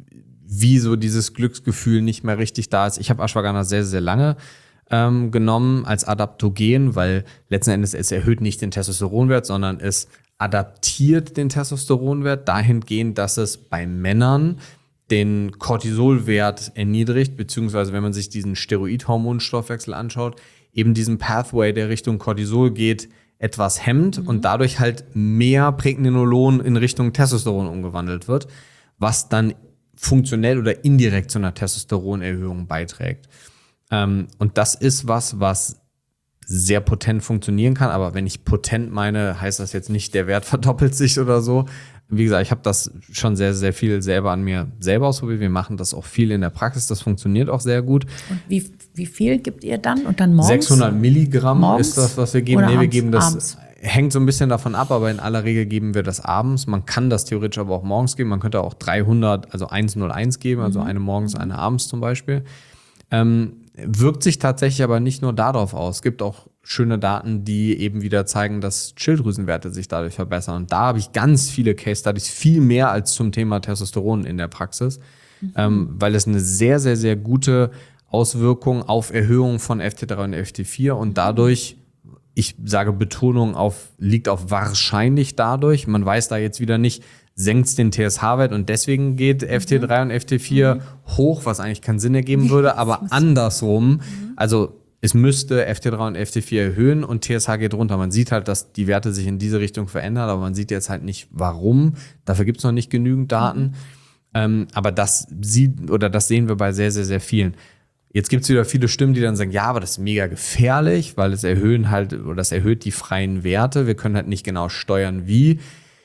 wie so dieses Glücksgefühl nicht mehr richtig da ist. Ich habe Ashwagandha sehr, sehr lange ähm, genommen als Adaptogen, weil letzten Endes es erhöht nicht den Testosteronwert, sondern es adaptiert den Testosteronwert dahingehend, dass es bei Männern den Cortisolwert erniedrigt, beziehungsweise wenn man sich diesen Steroidhormonstoffwechsel anschaut, eben diesen Pathway, der Richtung Cortisol geht, etwas hemmt mhm. und dadurch halt mehr Pregnenolon in Richtung Testosteron umgewandelt wird, was dann funktionell oder indirekt zu einer Testosteronerhöhung beiträgt. Ähm, und das ist was, was sehr potent funktionieren kann, aber wenn ich potent meine, heißt das jetzt nicht, der Wert verdoppelt sich oder so. Wie gesagt, ich habe das schon sehr, sehr viel selber an mir selber ausprobiert. Wir machen das auch viel in der Praxis. Das funktioniert auch sehr gut. Und wie, wie viel gibt ihr dann? Und dann morgens? sechshundert Milligramm morgens? Ist das, was wir geben. Oder nee, wir abends? geben das, abends. Hängt so ein bisschen davon ab, aber in aller Regel geben wir das abends. Man kann das theoretisch aber auch morgens geben. Man könnte auch dreihundert, also hunderteins geben, also mhm. eine morgens, eine abends zum Beispiel. Ähm, wirkt sich tatsächlich aber nicht nur darauf aus. Es gibt auch schöne Daten, die eben wieder zeigen, dass Schilddrüsenwerte sich dadurch verbessern. Und da habe ich ganz viele Case Studies, viel mehr als zum Thema Testosteron in der Praxis, mhm. ähm, weil es eine sehr, sehr, sehr gute Auswirkung auf Erhöhung von F T drei und F T vier und dadurch, ich sage Betonung auf, liegt auf wahrscheinlich dadurch, man weiß da jetzt wieder nicht, senkt den T S H-Wert und deswegen geht F T drei und F T vier mhm. hoch, was eigentlich keinen Sinn ergeben würde, aber andersrum, mhm. also es müsste F T drei und F T vier erhöhen und T S H geht runter. Man sieht halt, dass die Werte sich in diese Richtung verändern, aber man sieht jetzt halt nicht, warum. Dafür gibt es noch nicht genügend Daten. Mhm. Ähm, aber das sieht oder das sehen wir bei sehr, sehr, sehr vielen. Jetzt gibt es wieder viele Stimmen, die dann sagen, ja, aber das ist mega gefährlich, weil es erhöhen halt oder das erhöht die freien Werte. Wir können halt nicht genau steuern, wie.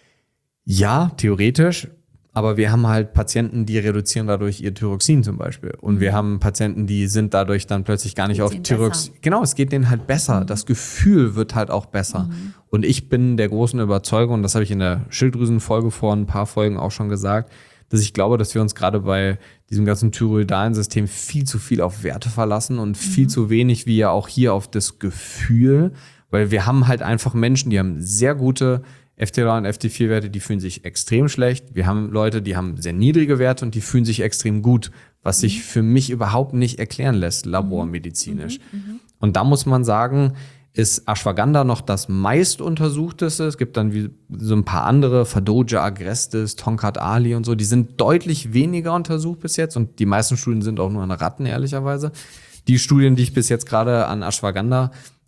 Ja, theoretisch. Aber wir haben halt Patienten, die reduzieren dadurch ihr Thyroxin zum Beispiel. Und mhm. wir haben Patienten, die sind dadurch dann plötzlich gar nicht auf Thyroxin. Genau, es geht denen halt besser. Mhm. Das Gefühl wird halt auch besser. Mhm. Und ich bin der großen Überzeugung, und das habe ich in der Schilddrüsenfolge vor ein paar Folgen auch schon gesagt, dass ich glaube, dass wir uns gerade bei diesem ganzen thyroidalen System viel zu viel auf Werte verlassen und viel mhm. zu wenig wie ja auch hier auf das Gefühl. Weil wir haben halt einfach Menschen, die haben sehr gute F T drei und F T vier Werte, die fühlen sich extrem schlecht. Wir haben Leute, die haben sehr niedrige Werte und die fühlen sich extrem gut, was sich für mich überhaupt nicht erklären lässt, labormedizinisch. Mhm. Mhm. Und da muss man sagen, ist Ashwagandha noch das meist untersuchteste. Es gibt dann wie so ein paar andere, Fadoja agrestis, Tongkat Ali und so, die sind deutlich weniger untersucht bis jetzt und die meisten Studien sind auch nur an Ratten, ehrlicherweise. Die Studien, die ich bis jetzt gerade an Ashwagandha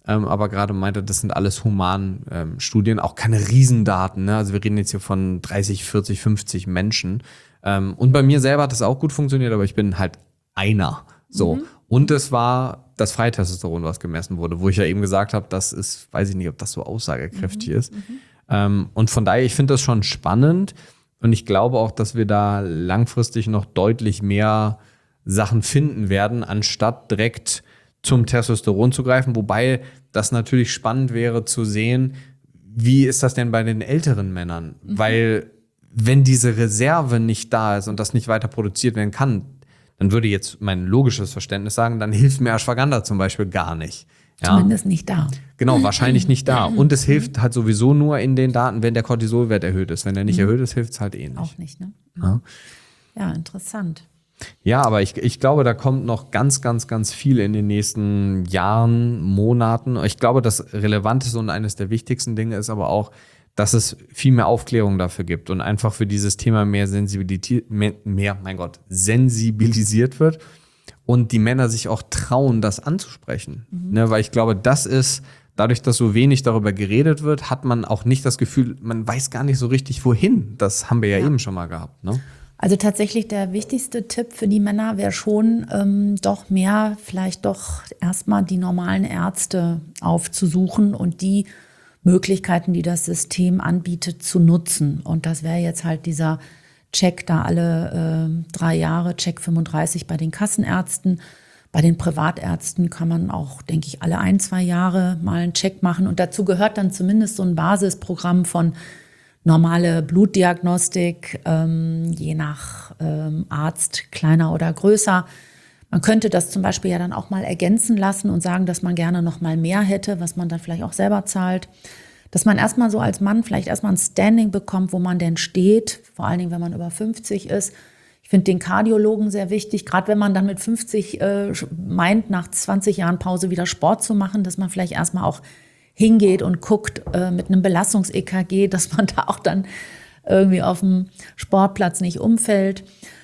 ähm, aber gerade meinte, das sind alles Humanstudien, ähm, auch keine Riesendaten. Ne? Also wir reden jetzt hier von dreißig, vierzig, fünfzig Menschen. Ähm, und bei mir selber hat das auch gut funktioniert, aber ich bin halt einer. So. Mhm. Und es war das Freitestosteron, was gemessen wurde, wo ich ja eben gesagt habe, das ist, weiß ich nicht, ob das so aussagekräftig mhm. ist. Mhm. Ähm, und von daher, ich finde das schon spannend. Und ich glaube auch, dass wir da langfristig noch deutlich mehr Sachen finden werden, anstatt direkt zum Testosteron zu greifen. Wobei das natürlich spannend wäre zu sehen, wie ist das denn bei den älteren Männern? Mhm. Weil wenn diese Reserve nicht da ist und das nicht weiter produziert werden kann, dann würde jetzt mein logisches Verständnis sagen, dann hilft mir Ashwagandha zum Beispiel gar nicht. Ja? Zumindest nicht da. Genau, wahrscheinlich nicht da. Und es hilft halt sowieso nur in den Daten, wenn der Cortisolwert erhöht ist. Wenn der nicht mhm. erhöht ist, hilft es halt eh nicht. Auch nicht, ne? Ja, ja interessant. Ja, aber ich, ich glaube, da kommt noch ganz, ganz, ganz viel in den nächsten Jahren, Monaten. Ich glaube, das Relevanteste und eines der wichtigsten Dinge ist aber auch, dass es viel mehr Aufklärung dafür gibt und einfach für dieses Thema mehr Sensibilität, mehr, mehr, mein Gott, sensibilisiert wird und die Männer sich auch trauen, das anzusprechen. Mhm. Ne, weil ich glaube, das ist, dadurch, dass so wenig darüber geredet wird, hat man auch nicht das Gefühl, man weiß gar nicht so richtig, wohin. Das haben wir ja, ja. eben schon mal gehabt, ne? Also tatsächlich der wichtigste Tipp für die Männer wäre schon, ähm, doch mehr, vielleicht doch erstmal die normalen Ärzte aufzusuchen und die Möglichkeiten, die das System anbietet, zu nutzen. Und das wäre jetzt halt dieser Check da alle äh, drei Jahre, Check fünfunddreißig bei den Kassenärzten. Bei den Privatärzten kann man auch, denke ich, alle ein, zwei Jahre mal einen Check machen. Und dazu gehört dann zumindest so ein Basisprogramm von normale Blutdiagnostik, ähm, je nach ähm, Arzt kleiner oder größer. Man könnte das zum Beispiel ja dann auch mal ergänzen lassen und sagen, dass man gerne noch mal mehr hätte, was man dann vielleicht auch selber zahlt. Dass man erstmal so als Mann vielleicht erstmal ein Standing bekommt, wo man denn steht, vor allen Dingen, wenn man über fünfzig ist. Ich finde den Kardiologen sehr wichtig, gerade wenn man dann mit fünfzig äh, meint, nach zwanzig Jahren Pause wieder Sport zu machen, dass man vielleicht erstmal auch hingeht und guckt äh, mit einem Belastungs-E K G, dass man da auch dann irgendwie auf dem Sportplatz nicht umfällt.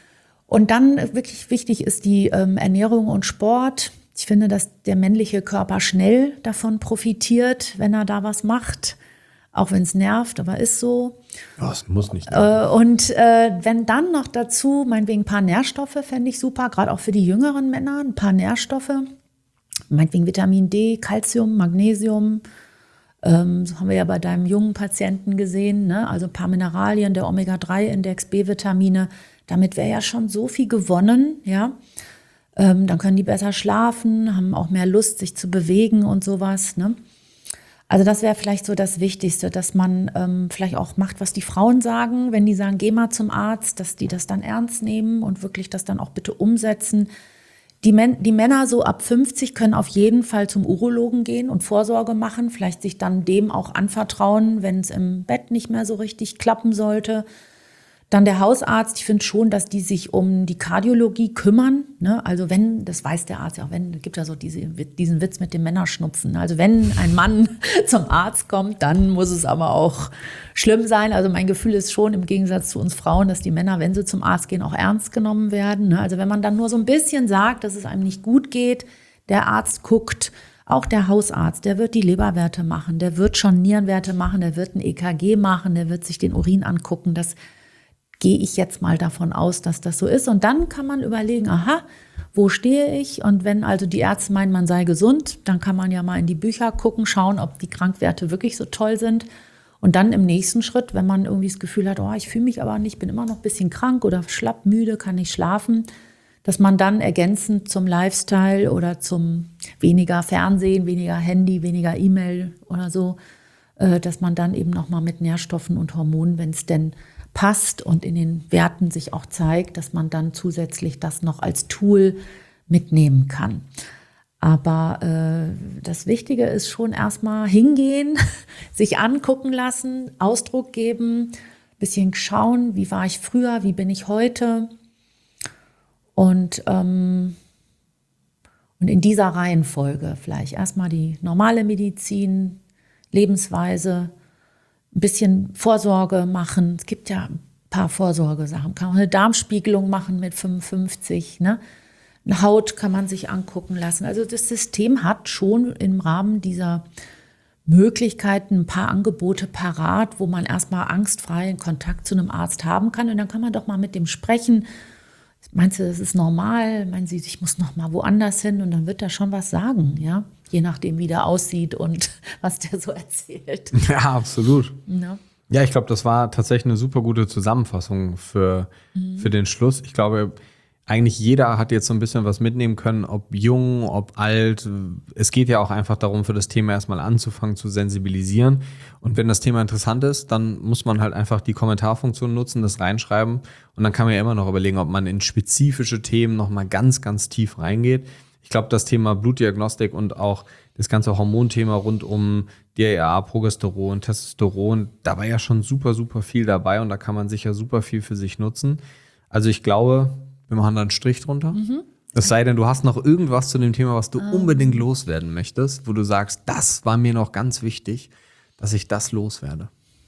Und dann wirklich wichtig ist die ähm, Ernährung und Sport. Ich finde, dass der männliche Körper schnell davon profitiert, wenn er da was macht, auch wenn es nervt, aber ist so. Ja, es muss nicht. Äh, und äh, wenn dann noch dazu, meinetwegen ein paar Nährstoffe, fände ich super, gerade auch für die jüngeren Männer, ein paar Nährstoffe, meinetwegen Vitamin D, Calcium, Magnesium. Ähm, so haben wir ja bei deinem jungen Patienten gesehen, ne? Also ein paar Mineralien, der Omega drei Index, B-Vitamine. Damit wäre ja schon so viel gewonnen, ja. Ähm, dann können die besser schlafen, haben auch mehr Lust, sich zu bewegen und sowas, ne? Also das wäre vielleicht so das Wichtigste, dass man ähm, vielleicht auch macht, was die Frauen sagen, wenn die sagen, geh mal zum Arzt, dass die das dann ernst nehmen und wirklich das dann auch bitte umsetzen. Die, Men- die Männer so ab fünfzig können auf jeden Fall zum Urologen gehen und Vorsorge machen, vielleicht sich dann dem auch anvertrauen, wenn es im Bett nicht mehr so richtig klappen sollte. Dann der Hausarzt, ich finde schon, dass die sich um die Kardiologie kümmern, ne? Also wenn, das weiß der Arzt ja auch, wenn, es gibt ja so diese, diesen Witz mit dem Männerschnupfen. Also wenn ein Mann zum Arzt kommt, dann muss es aber auch schlimm sein. Also mein Gefühl ist schon im Gegensatz zu uns Frauen, dass die Männer, wenn sie zum Arzt gehen, auch ernst genommen werden, ne? Also wenn man dann nur so ein bisschen sagt, dass es einem nicht gut geht, der Arzt guckt, auch der Hausarzt, der wird die Leberwerte machen, der wird schon Nierenwerte machen, der wird ein E K G machen, der wird sich den Urin angucken, das gehe ich jetzt mal davon aus, dass das so ist. Und dann kann man überlegen, aha, wo stehe ich? Und wenn also die Ärzte meinen, man sei gesund, dann kann man ja mal in die Bücher gucken, schauen, ob die Krankwerte wirklich so toll sind. Und dann im nächsten Schritt, wenn man irgendwie das Gefühl hat, oh, ich fühle mich aber nicht, bin immer noch ein bisschen krank oder schlapp, müde, kann nicht schlafen, dass man dann ergänzend zum Lifestyle oder zum weniger Fernsehen, weniger Handy, weniger E-Mail oder so, dass man dann eben nochmal mit Nährstoffen und Hormonen, wenn es denn passt und in den Werten sich auch zeigt, dass man dann zusätzlich das noch als Tool mitnehmen kann. Aber äh, das Wichtige ist schon erstmal hingehen, sich angucken lassen, Ausdruck geben, ein bisschen schauen, wie war ich früher, wie bin ich heute. Und, ähm, und in dieser Reihenfolge vielleicht erstmal die normale Medizin, Lebensweise, ein bisschen Vorsorge machen. Es gibt ja ein paar Vorsorgesachen. Man kann auch eine Darmspiegelung machen mit fünfundfünfzig, ne? Eine Haut kann man sich angucken lassen. Also das System hat schon im Rahmen dieser Möglichkeiten ein paar Angebote parat, wo man erstmal angstfrei in Kontakt zu einem Arzt haben kann. Und dann kann man doch mal mit dem sprechen. Meinst du, das ist normal? Meinen Sie, ich muss noch mal woanders hin? Und dann wird er schon was sagen, ja? Je nachdem, wie der aussieht und was der so erzählt. Ja, absolut. Ja, ja ich glaube, das war tatsächlich eine super gute Zusammenfassung für, mhm. für den Schluss. Ich glaube, eigentlich jeder hat jetzt so ein bisschen was mitnehmen können, ob jung, ob alt. Es geht ja auch einfach darum, für das Thema erstmal anzufangen zu sensibilisieren. Und wenn das Thema interessant ist, dann muss man halt einfach die Kommentarfunktion nutzen, das reinschreiben. Und dann kann man ja immer noch überlegen, ob man in spezifische Themen nochmal ganz, ganz tief reingeht. Ich glaube, das Thema Blutdiagnostik und auch das ganze Hormonthema rund um D H E A, Progesteron, Testosteron, da war ja schon super, super viel dabei und da kann man sicher super viel für sich nutzen. Also ich glaube, wir machen da einen Strich drunter. Mhm. Es sei denn, du hast noch irgendwas zu dem Thema, was du um. unbedingt loswerden möchtest, wo du sagst, das war mir noch ganz wichtig, dass ich das loswerde.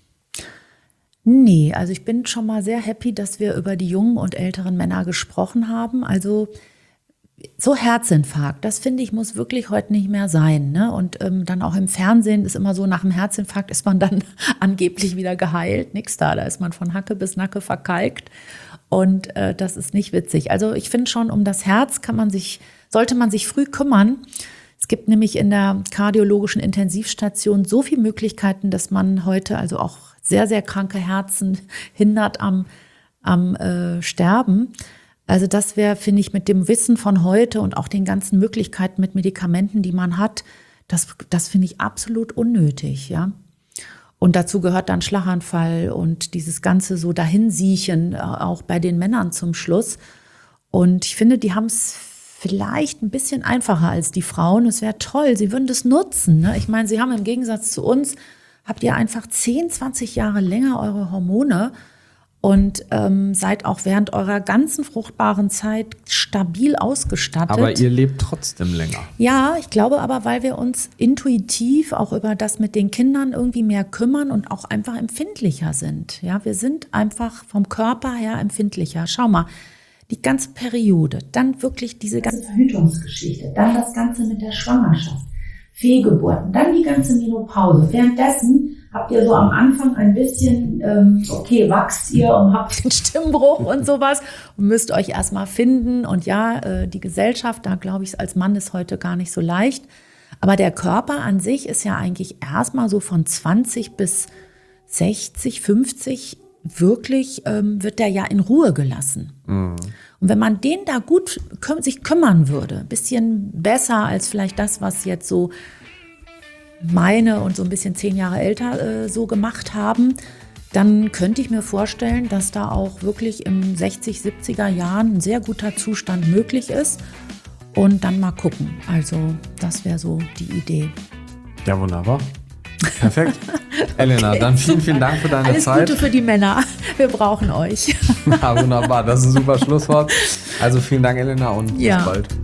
Nee, also ich bin schon mal sehr happy, dass wir über die jungen und älteren Männer gesprochen haben. Also so Herzinfarkt, das finde ich, muss wirklich heute nicht mehr sein. Ne? Und ähm, dann auch im Fernsehen ist immer so, nach dem Herzinfarkt ist man dann angeblich wieder geheilt. Nix da, da ist man von Hacke bis Nacke verkalkt. Und äh, das ist nicht witzig. Also ich finde schon, um das Herz kann man sich, sollte man sich früh kümmern. Es gibt nämlich in der kardiologischen Intensivstation so viele Möglichkeiten, dass man heute also auch sehr, sehr kranke Herzen hindert am, am äh, Sterben. Also das wäre, finde ich, mit dem Wissen von heute und auch den ganzen Möglichkeiten mit Medikamenten, die man hat, das, das finde ich absolut unnötig, ja. Und dazu gehört dann Schlaganfall und dieses ganze so Dahinsiechen, auch bei den Männern zum Schluss. Und ich finde, die haben es vielleicht ein bisschen einfacher als die Frauen. Es wäre toll, sie würden das nutzen. Ne? Ich meine, sie haben im Gegensatz zu uns, habt ihr einfach zehn, zwanzig Jahre länger eure Hormone und ähm, seid auch während eurer ganzen fruchtbaren Zeit stabil ausgestattet. Aber ihr lebt trotzdem länger. Ja, ich glaube aber, weil wir uns intuitiv auch über das mit den Kindern irgendwie mehr kümmern und auch einfach empfindlicher sind. Ja, wir sind einfach vom Körper her empfindlicher. Schau mal, die ganze Periode, dann wirklich diese ganze Verhütungsgeschichte, dann das Ganze mit der Schwangerschaft, Fehlgeburten, dann die ganze Menopause. Währenddessen habt ihr so am Anfang ein bisschen, ähm, okay, wachst ihr und habt den Stimmbruch und sowas und müsst euch erstmal finden. Und ja, äh, die Gesellschaft, da glaube ich, als Mann ist heute gar nicht so leicht. Aber der Körper an sich ist ja eigentlich erstmal so von zwanzig bis sechzig, fünfzig wirklich, ähm, wird der ja in Ruhe gelassen. Mhm. Und wenn man den da gut küm- sich kümmern würde, ein bisschen besser als vielleicht das, was jetzt so meine und so ein bisschen zehn Jahre älter äh, so gemacht haben, dann könnte ich mir vorstellen, dass da auch wirklich in sechzig, siebziger Jahren ein sehr guter Zustand möglich ist. Und dann mal gucken. Also das wäre so die Idee. Ja, wunderbar. Perfekt. Elena, okay. Dann vielen, vielen Dank für deine Alles Zeit. Alles Gute für die Männer. Wir brauchen euch. Ja, wunderbar. Das ist ein super Schlusswort. Also vielen Dank, Elena, und ja. bis bald.